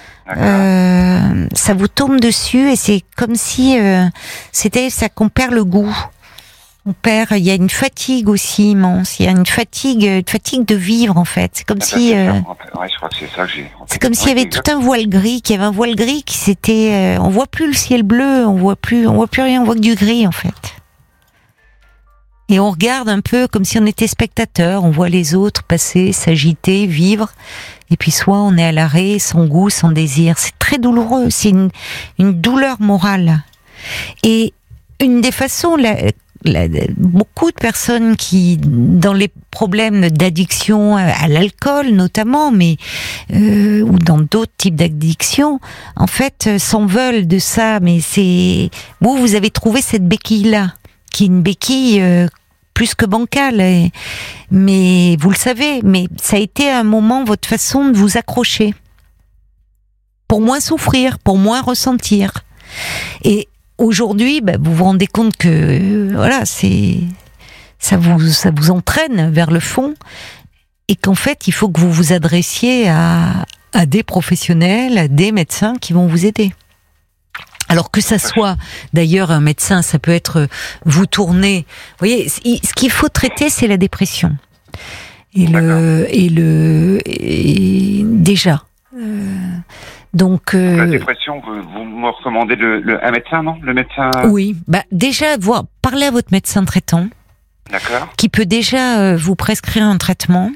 Ça vous tombe dessus et c'est comme si c'était ça qu'on perd le goût. Il y a une fatigue aussi immense. Il y a une fatigue de vivre en fait. C'est comme si, c'est comme s'il y avait tout un voile gris, qu'il y avait un voile gris qui s'était, on voit plus le ciel bleu, on voit plus rien, on voit que du gris en fait. Et on regarde un peu comme si on était spectateur, on voit les autres passer, s'agiter, vivre, et puis soit on est à l'arrêt, sans goût, sans désir. C'est très douloureux, c'est une douleur morale. Et une des façons, beaucoup de personnes qui, dans les problèmes d'addiction à l'alcool notamment, mais ou dans d'autres types d'addiction, en fait, s'en veulent de ça. Mais vous avez trouvé cette béquille-là, qui est une béquille plus que bancale. Mais vous le savez, mais ça a été à un moment votre façon de vous accrocher pour moins souffrir, pour moins ressentir. Et aujourd'hui, vous vous rendez compte que voilà, ça vous entraîne vers le fond et qu'en fait, il faut que vous vous adressiez à des professionnels, à des médecins qui vont vous aider. Alors que ça soit d'ailleurs un médecin, ça peut être vous tourner. Vous voyez, ce qu'il faut traiter, c'est la dépression. Déjà. Donc
la dépression, vous me recommandez un médecin, non? Le médecin.
Oui, déjà parlez à votre médecin traitant.
D'accord.
Qui peut déjà vous prescrire un traitement.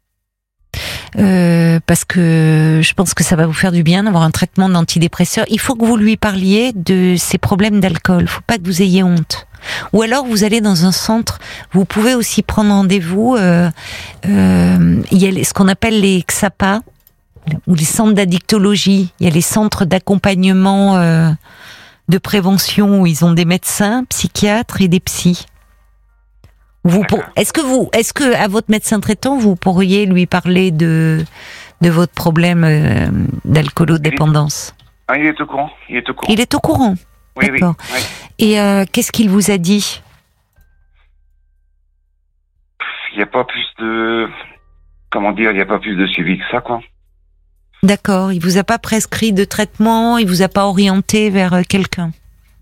Parce que je pense que ça va vous faire du bien d'avoir un traitement d'antidépresseur. Il faut que vous lui parliez de ses problèmes d'alcool. Faut pas que vous ayez honte. Ou alors vous allez dans un centre. Vous pouvez aussi prendre rendez-vous. Il y a ce qu'on appelle les XAPA ou les centres d'addictologie. Il y a les centres d'accompagnement de prévention où ils ont des médecins, psychiatres et des psys. Est-ce que à votre médecin traitant, vous pourriez lui parler de votre problème d'alcoolodépendance?
Il est au courant.
Il est au courant.
Oui,
d'accord.
Oui.
Et qu'est-ce qu'il vous a dit?
Il n'y a pas plus de... Comment dire? Il n'y a pas plus de suivi que ça, quoi.
D'accord. Il vous a pas prescrit de traitement? Il vous a pas orienté vers quelqu'un?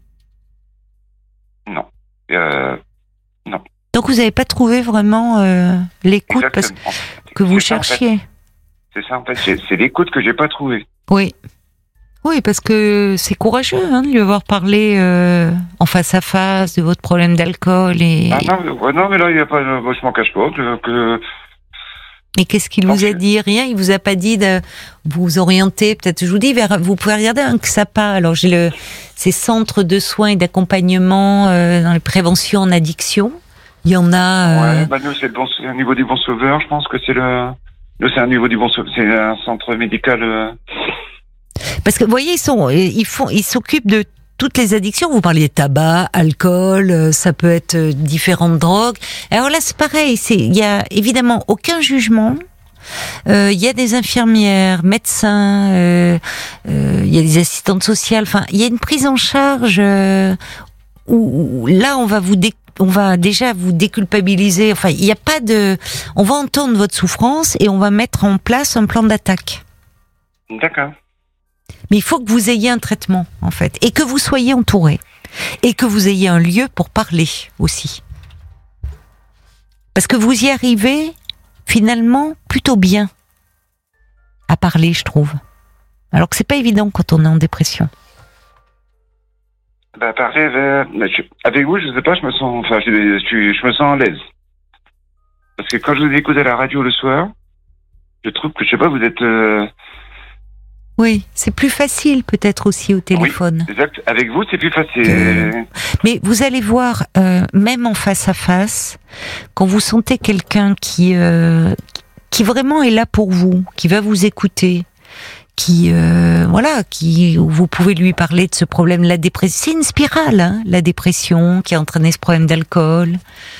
Non. Non.
Donc vous n'avez pas trouvé vraiment l'écoute que vous cherchiez?
C'est ça, en fait. C'est l'écoute que j'ai pas trouvée.
Oui. Oui, parce que c'est courageux de lui avoir parlé en face à face de votre problème d'alcool et...
Ah non, mais là, il n'y a pas... Moi, je m'en cache pas que...
Et qu'est-ce qu'il vous a dit? Rien? Il vous a pas dit de vous orienter, peut-être, je vous dis, vous pouvez regarder un XAPA. Alors, j'ai ces centres de soins et d'accompagnement dans les préventions en addiction. Il y en a...
nous, c'est un niveau du Bon Sauveur. Je pense que c'est nous, c'est un niveau du Bon Sauveur. C'est un centre médical...
Parce que, vous voyez, ils s'occupent de toutes les addictions. Vous parliez de tabac, alcool, ça peut être différentes drogues. Alors là, c'est pareil. Il y a évidemment aucun jugement. Il y a des infirmières, médecins, il y a des assistantes sociales. Enfin, il y a une prise en charge où là, on va déjà vous déculpabiliser. Enfin, il n'y a pas on va entendre votre souffrance et on va mettre en place un plan d'attaque.
D'accord.
Mais il faut que vous ayez un traitement, en fait, et que vous soyez entouré, et que vous ayez un lieu pour parler aussi. Parce que vous y arrivez, finalement, plutôt bien à parler, je trouve. Alors que c'est pas évident quand on est en dépression.
Parler avec vous, je sais pas, je me sens à l'aise. Parce que quand je vous écoute à la radio le soir, je trouve que, je sais pas, vous êtes...
Oui, c'est plus facile peut-être aussi au téléphone.
Oui, exact. Avec vous, c'est plus facile.
Mais vous allez voir, même en face à face, quand vous sentez quelqu'un qui vraiment est là pour vous, qui va vous écouter, qui vous pouvez lui parler de ce problème, la dépression. C'est une spirale, la dépression qui a entraîné ce problème d'alcool.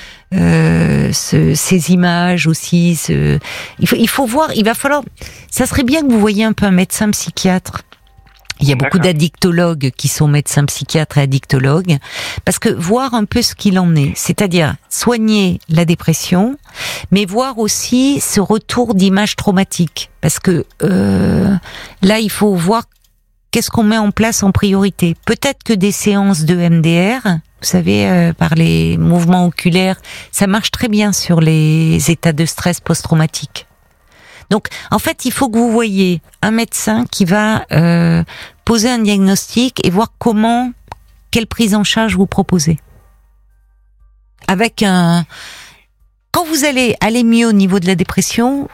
Ces images aussi, il faut voir, il va falloir, ça serait bien que vous voyiez un peu un médecin psychiatre. Il y a beaucoup d'addictologues qui sont médecins psychiatres et addictologues, parce que voir un peu ce qu'il en est, c'est-à-dire soigner la dépression, mais voir aussi ce retour d'images traumatiques, parce que là il faut voir qu'est-ce qu'on met en place en priorité. Peut-être que des séances de MDR, vous savez, par les mouvements oculaires, ça marche très bien sur les états de stress post-traumatique. Donc, en fait, il faut que vous voyiez un médecin qui va poser un diagnostic et voir quelle prise en charge vous proposez. Quand vous allez aller mieux au niveau de la dépression,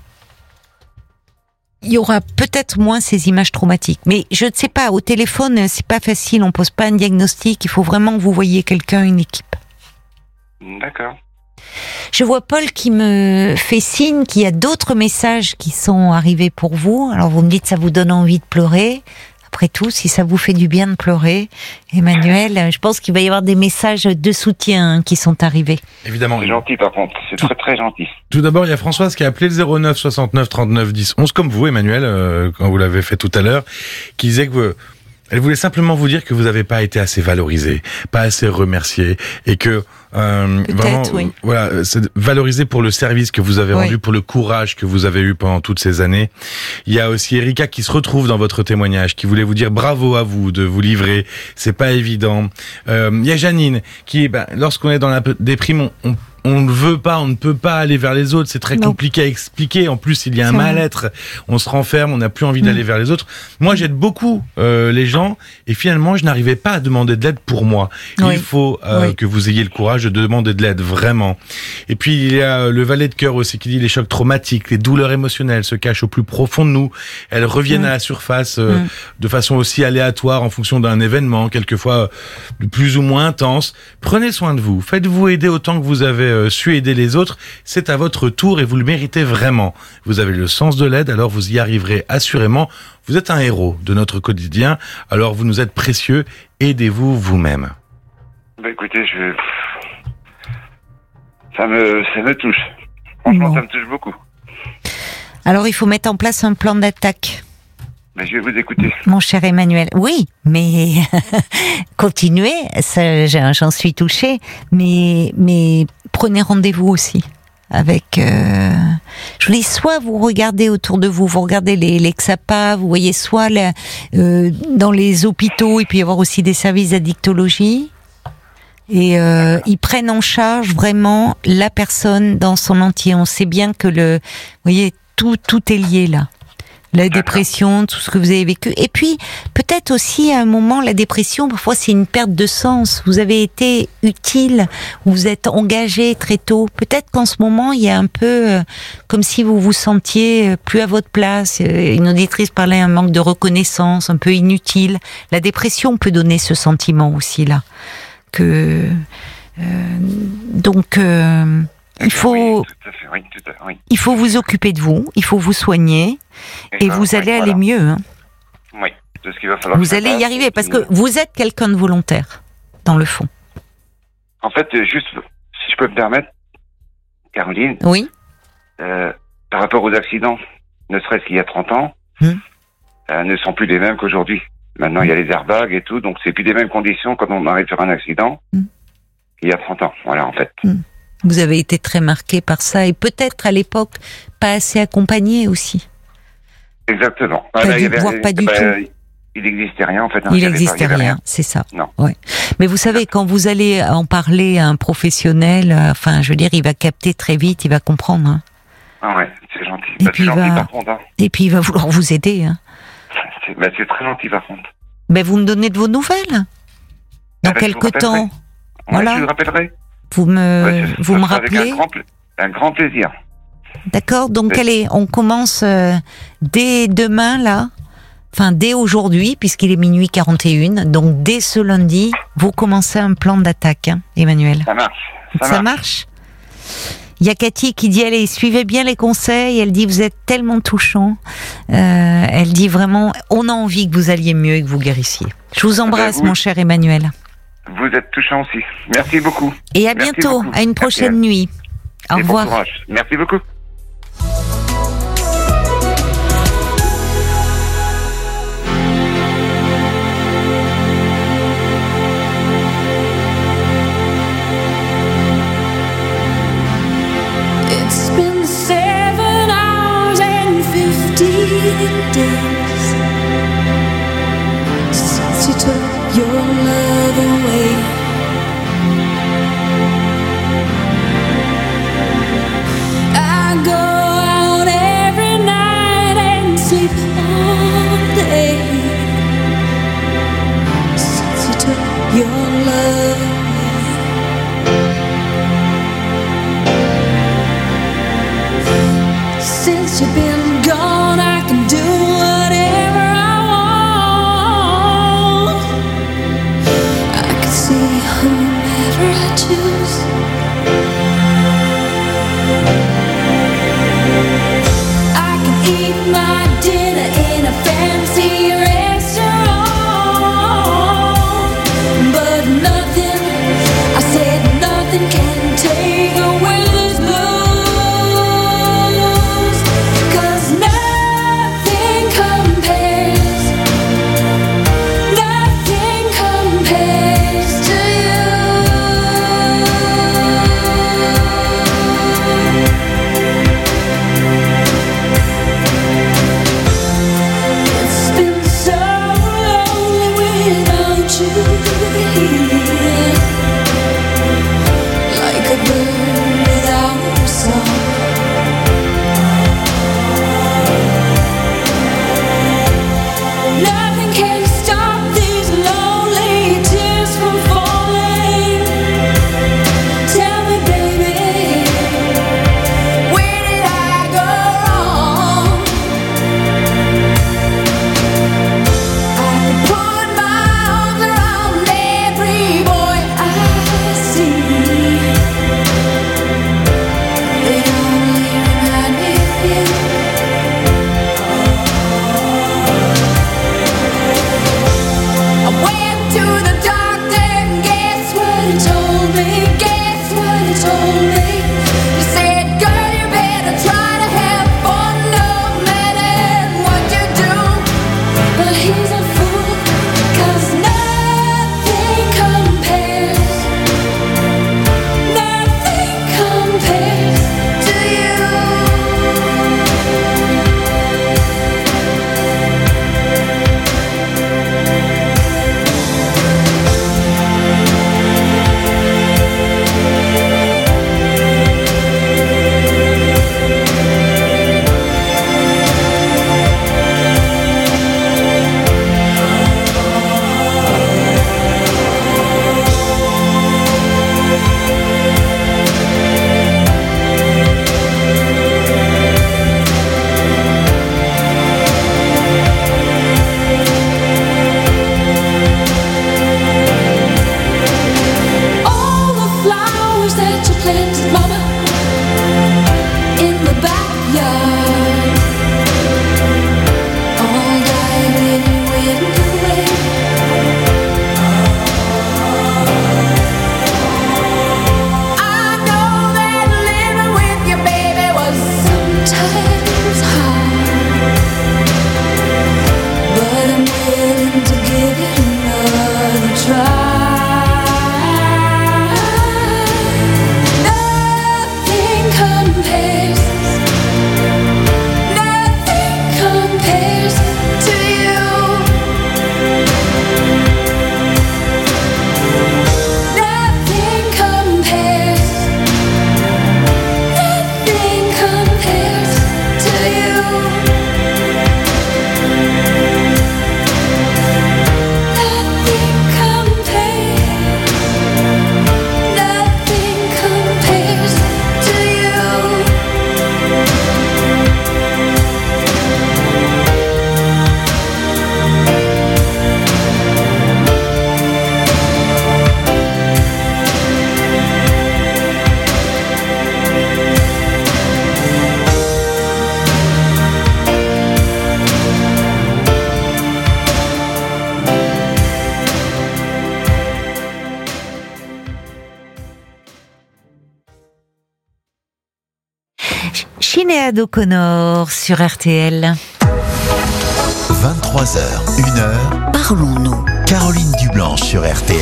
il y aura peut-être moins ces images traumatiques. Mais je ne sais pas, au téléphone, c'est pas facile, on pose pas un diagnostic, il faut vraiment que vous voyiez quelqu'un, une équipe.
D'accord.
Je vois Paul qui me fait signe qu'il y a d'autres messages qui sont arrivés pour vous. Alors vous me dites, ça vous donne envie de pleurer. Après tout, si ça vous fait du bien de pleurer, Emmanuel, je pense qu'il va y avoir des messages de soutien qui sont arrivés.
Évidemment.
C'est gentil par contre, c'est très très gentil.
Tout d'abord, il y a Françoise qui a appelé le 09 69 39 10 11, comme vous, Emmanuel, quand vous l'avez fait tout à l'heure, qui disait que elle voulait simplement vous dire que vous n'avez pas été assez valorisé, pas assez remercié, et que vraiment,
oui.
Voilà, c'est valorisé pour le service que vous avez rendu, pour le courage que vous avez eu pendant toutes ces années. Il y a aussi Erika qui se retrouve dans votre témoignage, qui voulait vous dire bravo à vous de vous livrer. C'est pas évident. Il y a Janine qui, lorsqu'on est dans la déprime, on ne veut pas, on ne peut pas aller vers les autres. C'est très compliqué à expliquer. En plus, il y a un mal-être. On se renferme, on n'a plus envie d'aller vers les autres. Moi, j'aide beaucoup les gens et finalement, je n'arrivais pas à demander de l'aide pour moi. Il faut que vous ayez le courage de demander de l'aide, vraiment. Et puis, il y a le valet de cœur aussi qui dit les chocs traumatiques, les douleurs émotionnelles se cachent au plus profond de nous. Elles reviennent à la surface de façon aussi aléatoire en fonction d'un événement, quelquefois plus ou moins intense. Prenez soin de vous. Faites-vous aider autant que vous avez su aider les autres, c'est à votre tour et vous le méritez vraiment. Vous avez le sens de l'aide, alors vous y arriverez assurément. Vous êtes un héros de notre quotidien, alors vous nous êtes précieux, aidez-vous vous-même.
Écoutez, Ça me touche. Franchement, ça me touche beaucoup.
Alors, il faut mettre en place un plan d'attaque.
Mais je vais vous écouter.
Mon cher Emmanuel, oui, mais continuez, ça, j'en suis touchée, mais prenez rendez-vous aussi avec... je vous dis, soit vous regardez autour de vous, vous regardez les XAPA, vous voyez soit dans les hôpitaux, il peut y avoir aussi des services d'addictologie, et ils prennent en charge vraiment la personne dans son entier. On sait bien que vous voyez, tout est lié là. La dépression, tout ce que vous avez vécu. Et puis, peut-être aussi, à un moment, la dépression, parfois, c'est une perte de sens. Vous avez été utile, vous êtes engagé très tôt. Peut-être qu'en ce moment, il y a un peu comme si vous vous sentiez plus à votre place. Une auditrice parlait d'un manque de reconnaissance, un peu inutile. La dépression peut donner ce sentiment aussi, là. Il faut vous occuper de vous, il faut vous soigner, et vous allez aller mieux. Hein.
Oui, c'est ce qu'il va falloir.
Vous allez y arriver, parce que vous êtes quelqu'un de volontaire, dans le fond.
En fait, juste, si je peux me permettre, Caroline.
Oui.
Par rapport aux accidents, ne serait-ce qu'il y a 30 ans, ne sont plus les mêmes qu'aujourd'hui. Maintenant, il y a les airbags et tout, donc c'est plus les mêmes conditions quand on arrive sur un accident qu'il y a 30 ans. Voilà, en fait.
Vous avez été très marqué par ça, et peut-être à l'époque pas assez accompagné aussi.
Exactement.
Voire pas du tout.
Il n'existait rien en fait.
Il n'existait rien, c'est ça.
Non.
Ouais. Mais vous savez, quand vous allez en parler à un professionnel, enfin, je veux dire, il va capter très vite, il va comprendre. Hein.
Ah ouais, c'est gentil.
Et puis
par contre. Hein.
Et puis il va vouloir vous aider. Hein.
C'est très gentil par contre.
Vous me donnez de vos nouvelles. Dans quelque temps. Voilà.
Je vous rappellerai.
Vous me rappelez.
Avec un grand plaisir.
D'accord. Donc allez, on commence dès demain là. Enfin, dès aujourd'hui, puisqu'il est minuit 41. Donc dès ce lundi, vous commencez un plan d'attaque, hein, Emmanuel.
Ça marche.
Ça marche. Il y a Cathy qui dit, allez, suivez bien les conseils. Elle dit, vous êtes tellement touchant. Elle dit vraiment, on a envie que vous alliez mieux et que vous guérissiez. Je vous embrasse, mon cher Emmanuel.
Vous êtes touchant aussi. Merci beaucoup.
Et à bientôt, à une prochaine nuit. Au revoir.
Bon courage. Merci beaucoup.
It's been 7 hours and 15 days since you took your love away. I go out every night and sleep all day since you took your love away. Since you've been gone, I can do whatever I want. I can see
Sinéad O'Connor sur RTL.
23h, 1h,
Parlons-nous.
Caroline Dublanche sur RTL.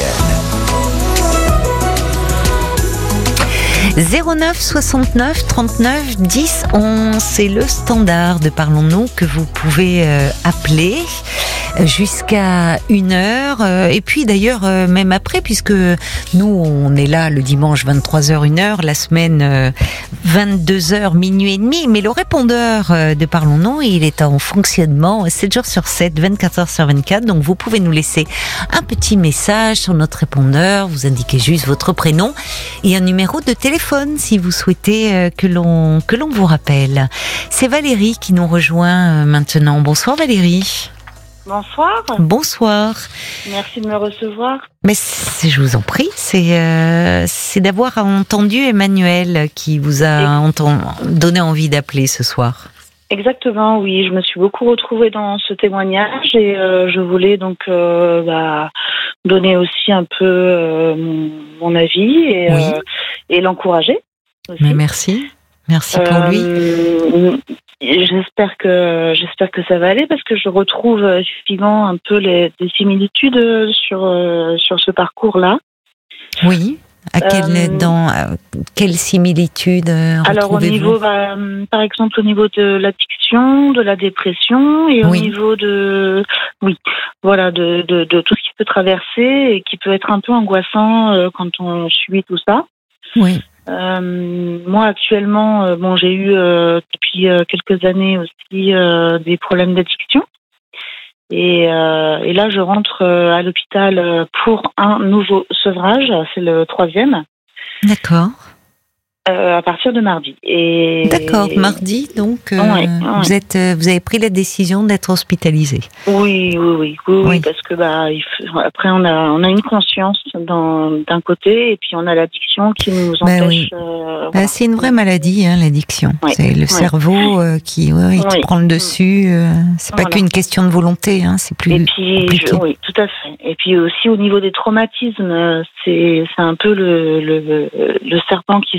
09 69 39 10 11, c'est le standard de Parlons-nous que vous pouvez appeler jusqu'à 1h et puis d'ailleurs même après, puisque nous on est là le dimanche 23h 1h, la semaine 22h minuit et demi, mais le répondeur de Parlons-nous il est en fonctionnement 7 jours sur 7, 24 heures sur 24, donc vous pouvez nous laisser un petit message sur notre répondeur, vous indiquez juste votre prénom et un numéro de téléphone si vous souhaitez que l'on vous rappelle. C'est Valérie qui nous rejoint maintenant. Bonsoir Valérie.
Bonsoir.
Bonsoir.
Merci de me recevoir.
Mais je vous en prie, c'est d'avoir entendu Emmanuel qui vous a donné envie d'appeler ce soir.
Exactement, oui. Je me suis beaucoup retrouvée dans ce témoignage et je voulais donc donner aussi un peu mon avis et l'encourager aussi.
Mais merci pour lui.
J'espère que ça va aller parce que je retrouve effectivement un peu des similitudes sur ce parcours-là.
Oui. Dans quelle similitude
alors au niveau, par exemple au niveau de l'addiction, de la dépression et au niveau de tout ce qui peut traverser et qui peut être un peu angoissant quand on subit tout ça.
Oui.
Moi actuellement, j'ai eu depuis quelques années aussi des problèmes d'addiction. Et là, je rentre à l'hôpital pour un nouveau sevrage, c'est le 3e.
D'accord.
À partir de mardi.
D'accord, mardi, donc vous avez pris la décision d'être hospitalisé.
Oui, parce que après on a une conscience d'un côté et puis on a l'addiction qui nous empêche.
C'est une vraie maladie, l'addiction. Oui, c'est le cerveau qui prend le dessus. C'est pas qu'une question de volonté, c'est plus compliqué.
Oui, tout à fait. Et puis aussi au niveau des traumatismes, c'est un peu le serpent qui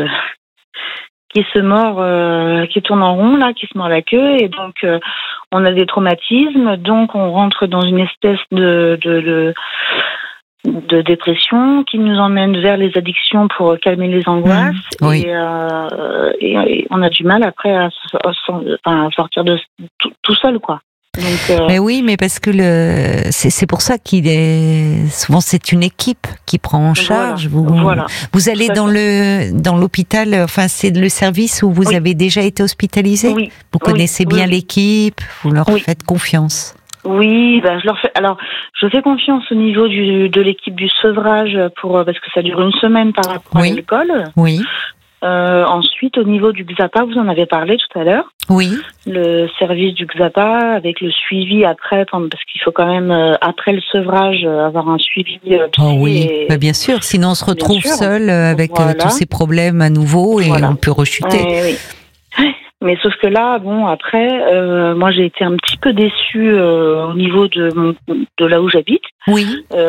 se mord, qui tourne en rond là, qui se mord la queue, et donc on a des traumatismes, donc on rentre dans une espèce de dépression qui nous emmène vers les addictions pour calmer les angoisses, et on a du mal après à sortir de tout seul, quoi. Donc,
mais oui, mais parce que c'est pour ça souvent c'est une équipe qui prend en charge. Vous allez dans l'hôpital, enfin c'est le service où vous avez déjà été hospitalisé. Oui. Vous connaissez bien l'équipe, vous leur faites confiance.
Oui, je leur fais. Alors, je fais confiance au niveau de l'équipe du sevrage parce que ça dure une semaine par rapport à l'école.
Oui.
Ensuite, au niveau du XAPA, vous en avez parlé tout à l'heure.
Oui.
Le service du XAPA avec le suivi après, parce qu'il faut quand même, après le sevrage, avoir un suivi.
Bien sûr. Sinon, on se retrouve seul avec tous ces problèmes à nouveau et on peut rechuter.
Oui. Mais sauf que là, après, moi, j'ai été un petit peu déçue au niveau de là où j'habite. Oui.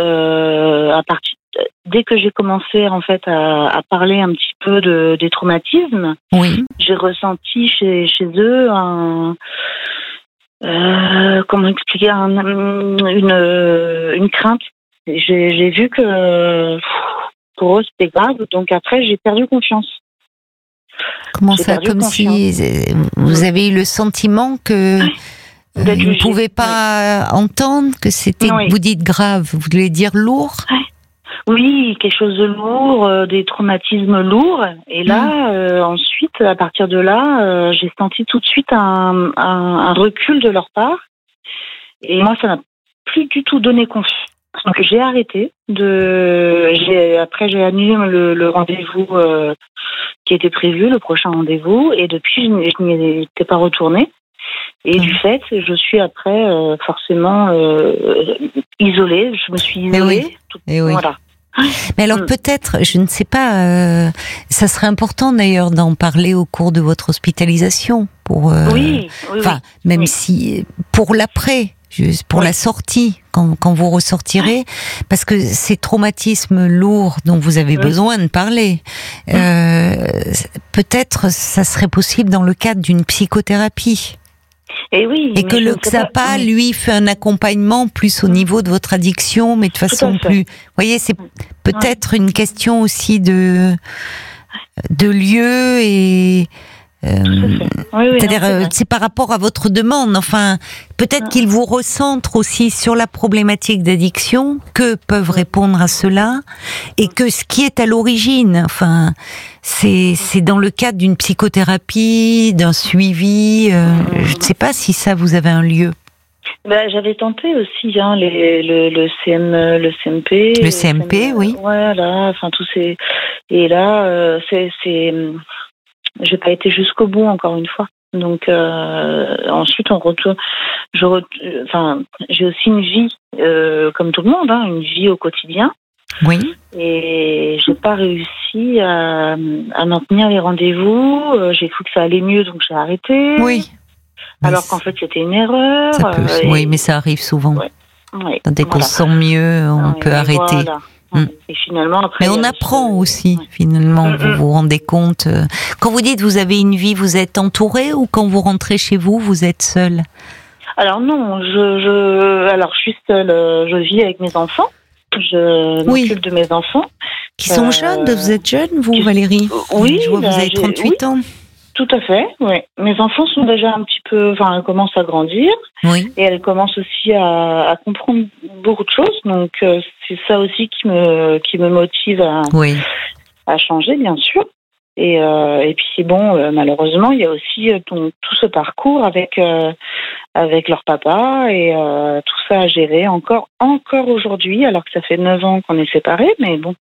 Dès que j'ai commencé en fait à parler un petit peu des traumatismes, j'ai ressenti chez eux comment expliquer, une crainte. J'ai vu que pour eux c'était grave, donc après j'ai perdu confiance.
Comment ça, comme si vous avez eu le sentiment que vous ne pouvez pas entendre que c'était, vous dites grave, vous voulez dire lourd?
Oui, quelque chose de lourd, des traumatismes lourds. Et là, ensuite, à partir de là, j'ai senti tout de suite un recul de leur part. Et moi, ça n'a plus du tout donné confiance. Donc, j'ai arrêté. Après, j'ai annulé le rendez-vous qui était prévu, le prochain rendez-vous. Et depuis, je n'y étais pas retournée. Et du fait, je suis après forcément isolée. Je me suis isolée. Voilà.
Mais alors peut-être, je ne sais pas, ça serait important d'ailleurs d'en parler au cours de votre hospitalisation, même si pour l'après. pour la sortie, quand vous ressortirez, parce que ces traumatismes lourds dont vous avez besoin de parler, peut-être ça serait possible dans le cadre d'une psychothérapie. Et que le XAPA, lui, fait un accompagnement plus au niveau de votre addiction, mais de façon plus... Vous voyez, c'est peut-être une question aussi de lieu et... c'est-à-dire, c'est par rapport à votre demande. Enfin, peut-être qu'il vous recentre aussi sur la problématique d'addiction, que peuvent répondre à cela, et que ce qui est à l'origine, enfin, c'est dans le cadre d'une psychothérapie, d'un suivi. Je ne sais pas si ça, vous avez un lieu.
J'avais tenté aussi le CMP.
Le CMP, oui.
Voilà, enfin tous ces. Et là, j'ai pas été jusqu'au bout, encore une fois. Donc ensuite on retourne. J'ai aussi une vie comme tout le monde, une vie au quotidien.
Oui.
Et j'ai pas réussi à maintenir les rendez-vous. J'ai cru que ça allait mieux, donc j'ai arrêté.
Oui.
Alors qu'en fait c'était une erreur.
Oui, mais ça arrive souvent.
Ouais.
Dès qu'on se sent mieux, on peut arrêter.
Voilà. Et finalement, après,
mais on apprend aussi, finalement, vous vous rendez compte. Quand vous dites vous avez une vie, vous êtes entouré, ou quand vous rentrez chez vous, vous êtes seul?
Alors non, alors je suis seule, je vis avec mes enfants, je m'occupe de mes enfants.
Qui sont jeunes, vous êtes jeune, vous, Valérie?
Oui.
Je vois vous avez 38 ans.
Tout à fait, oui. Mes enfants sont déjà un petit peu, elles commencent à grandir.
Oui.
Et elles commencent aussi à comprendre beaucoup de choses. Donc, c'est ça aussi qui me motive à changer, bien sûr. Et puis, malheureusement, il y a aussi tout ce parcours avec leur papa et tout ça à gérer encore aujourd'hui, alors que ça fait 9 ans qu'on est séparés, mais bon.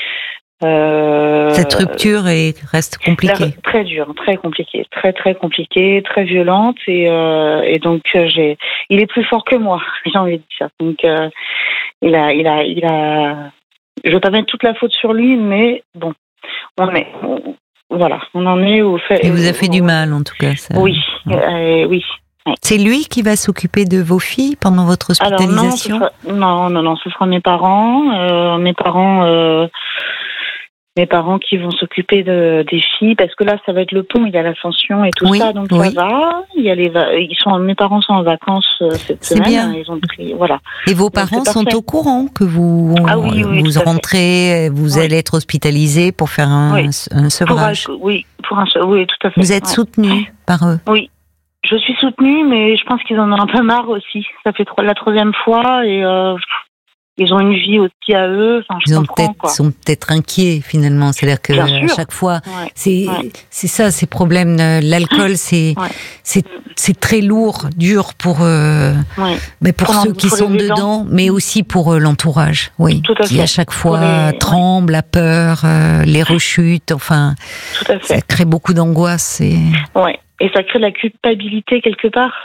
Cette rupture reste compliquée.
Très dure, très compliquée, très compliquée, très violente et donc il est plus fort que moi, j'ai envie de dire. Donc il a je veux pas mettre toute la faute sur lui, mais bon, on en est au fait.
Il vous a fait du mal en tout cas. Ça.
Oui, oui.
C'est lui qui va s'occuper de vos filles pendant votre hospitalisation?
Alors non, ce sera mes parents. Mes parents qui vont s'occuper des filles, parce que là, ça va être le pont, il y a l'ascension et tout ça, donc ça va. Mes parents sont en vacances cette semaine.
Bien.
Ils ont pris, voilà.
Et vos parents sont au courant que vous rentrez, vous allez être hospitalisé pour faire un sevrage?
Oui, tout à fait.
Vous êtes soutenu par eux?
Oui. Je suis soutenue, mais je pense qu'ils en ont un peu marre aussi. Ça fait la 3e fois et ils ont une vie aussi à eux. Enfin,
ils sont peut-être inquiets finalement. C'est-à-dire que à chaque fois, c'est ça, ces problèmes. L'alcool, c'est très lourd, dur pour ceux qui sont dedans, mais aussi pour l'entourage. Oui, qui à chaque fois tremble, a peur, les rechutes. Enfin, ça crée beaucoup d'angoisse.
Et ça crée de la culpabilité quelque part.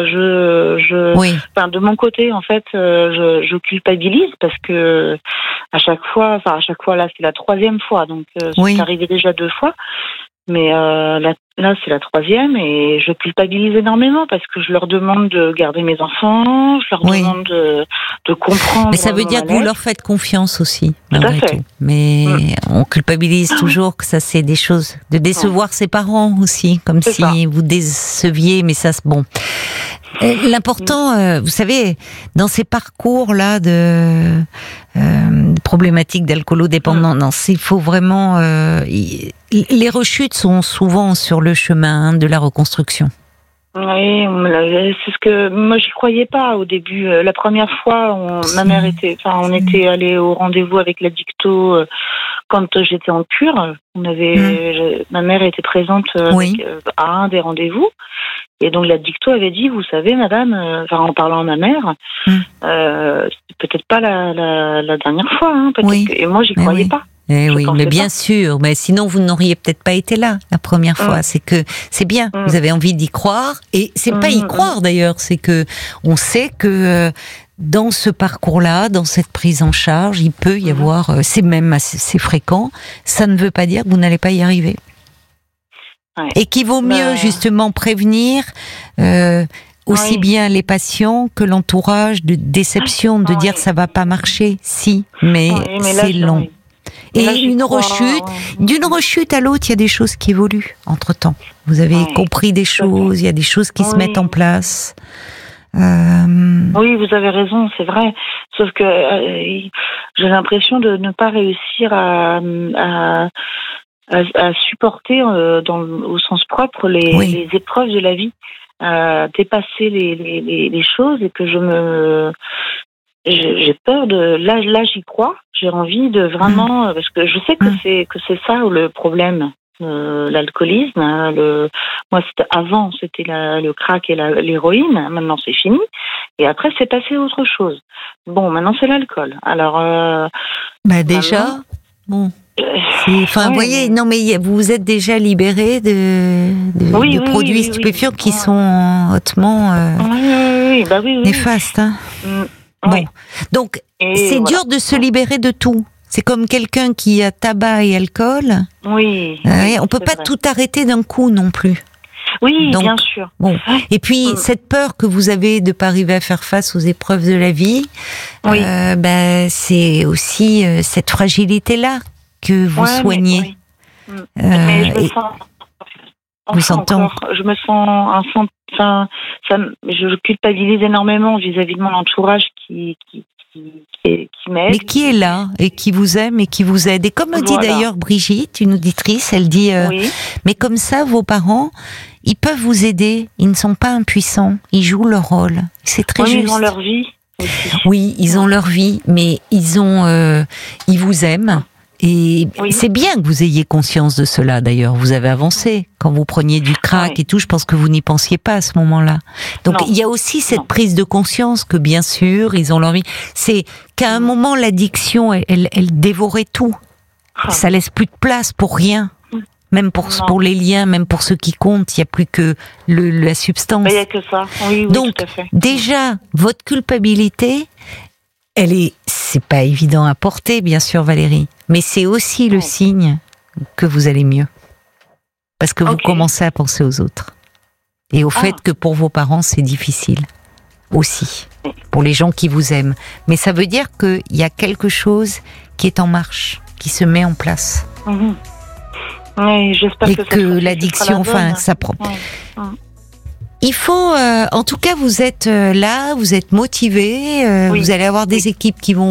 De mon côté, en fait, je culpabilise parce que à chaque fois, là, c'est la 3e fois, donc c'est arrivé déjà 2 fois. Mais là, c'est la 3e et je culpabilise énormément parce que je leur demande de garder mes enfants, je leur demande de comprendre.
Mais ça veut dire que vous leur faites confiance aussi, malgré tout. Mais on culpabilise toujours que ça, c'est des choses de décevoir ses parents aussi, comme si vous déceviez. Mais ça, c'est bon. L'important, vous savez, dans ces parcours-là de problématiques d'alcoolodépendance, il faut vraiment... les rechutes sont souvent sur le chemin de la reconstruction.
Oui, c'est ce que... Moi, j'y croyais pas au début. La première fois, ma mère on était allé au rendez-vous avec l'addicto quand j'étais en cure. Ma mère était présente à un des rendez-vous. Et donc l'addicto avait dit, vous savez, madame, en parlant à ma mère, c'est peut-être pas la dernière fois. Et moi, j'y croyais pas.
Mais bien sûr, mais sinon vous n'auriez peut-être pas été là la première fois. C'est que c'est bien, vous avez envie d'y croire, et c'est pas y croire d'ailleurs, c'est que on sait que dans ce parcours-là, dans cette prise en charge, il peut y avoir, c'est même assez fréquent. Ça ne veut pas dire que vous n'allez pas y arriver. Et qu'il vaut mieux justement prévenir aussi bien les patients que l'entourage de déception, de dire ça va pas marcher. Si, mais c'est long.
Oui. Et là,
d'une rechute à l'autre, il y a des choses qui évoluent entre-temps. Vous avez compris des choses, il y a des choses qui se mettent en place.
Oui, vous avez raison, c'est vrai. Sauf que j'ai l'impression de ne pas réussir à supporter au sens propre les épreuves de la vie, à dépasser les choses, et que j'ai peur de là j'y crois. J'ai envie de vraiment, parce que je sais que c'est ça le problème. L'alcoolisme, moi c'était le crack et l'héroïne, maintenant c'est fini, et après c'est passé à autre chose. Bon, maintenant c'est l'alcool. Alors
déjà, bon, vous voyez, non mais vous êtes déjà libéré de produits stupéfiants qui sont hautement néfastes. Hein. Bon, donc c'est dur de se libérer de tout. C'est comme quelqu'un qui a tabac et alcool.
Oui.
On peut pas tout arrêter d'un coup non plus.
Oui, donc, bien sûr.
Bon. Et puis cette peur que vous avez de pas arriver à faire face aux épreuves de la vie, c'est aussi cette fragilité-là que vous soignez.
Mais je me sens je culpabilise énormément vis-à-vis de mon entourage qui m'aide.
Mais qui est là et qui vous aime et qui vous aide. Et comme me dit d'ailleurs Brigitte, une auditrice, elle dit mais comme ça, vos parents, ils peuvent vous aider. Ils ne sont pas impuissants. Ils jouent leur rôle. C'est très juste.
Ils ont leur vie aussi.
Oui, ils ont leur vie, mais ils vous aiment. Et c'est bien que vous ayez conscience de cela, d'ailleurs. Vous avez avancé. Quand vous preniez du crack et tout, je pense que vous n'y pensiez pas à ce moment-là. Donc, il y a aussi cette prise de conscience que, bien sûr, ils ont leur vie. C'est qu'à un moment, l'addiction, elle dévorait tout. Ça laisse plus de place pour rien. Même pour les liens, même pour ceux qui comptent, il n'y a plus que la substance.
Il n'y a que ça. Oui,
donc,
tout à fait.
Déjà, votre culpabilité, c'est pas évident à porter, bien sûr, Valérie, mais c'est aussi le signe que vous allez mieux. Parce que vous commencez à penser aux autres. Et au fait que pour vos parents, c'est difficile. Aussi. Pour les gens qui vous aiment. Mais ça veut dire qu'il y a quelque chose qui est en marche, qui se met en place.
Oui, j'espère
que l'addiction, ça prend. Il faut, en tout cas, vous êtes là, vous êtes motivé, vous allez avoir des équipes qui vont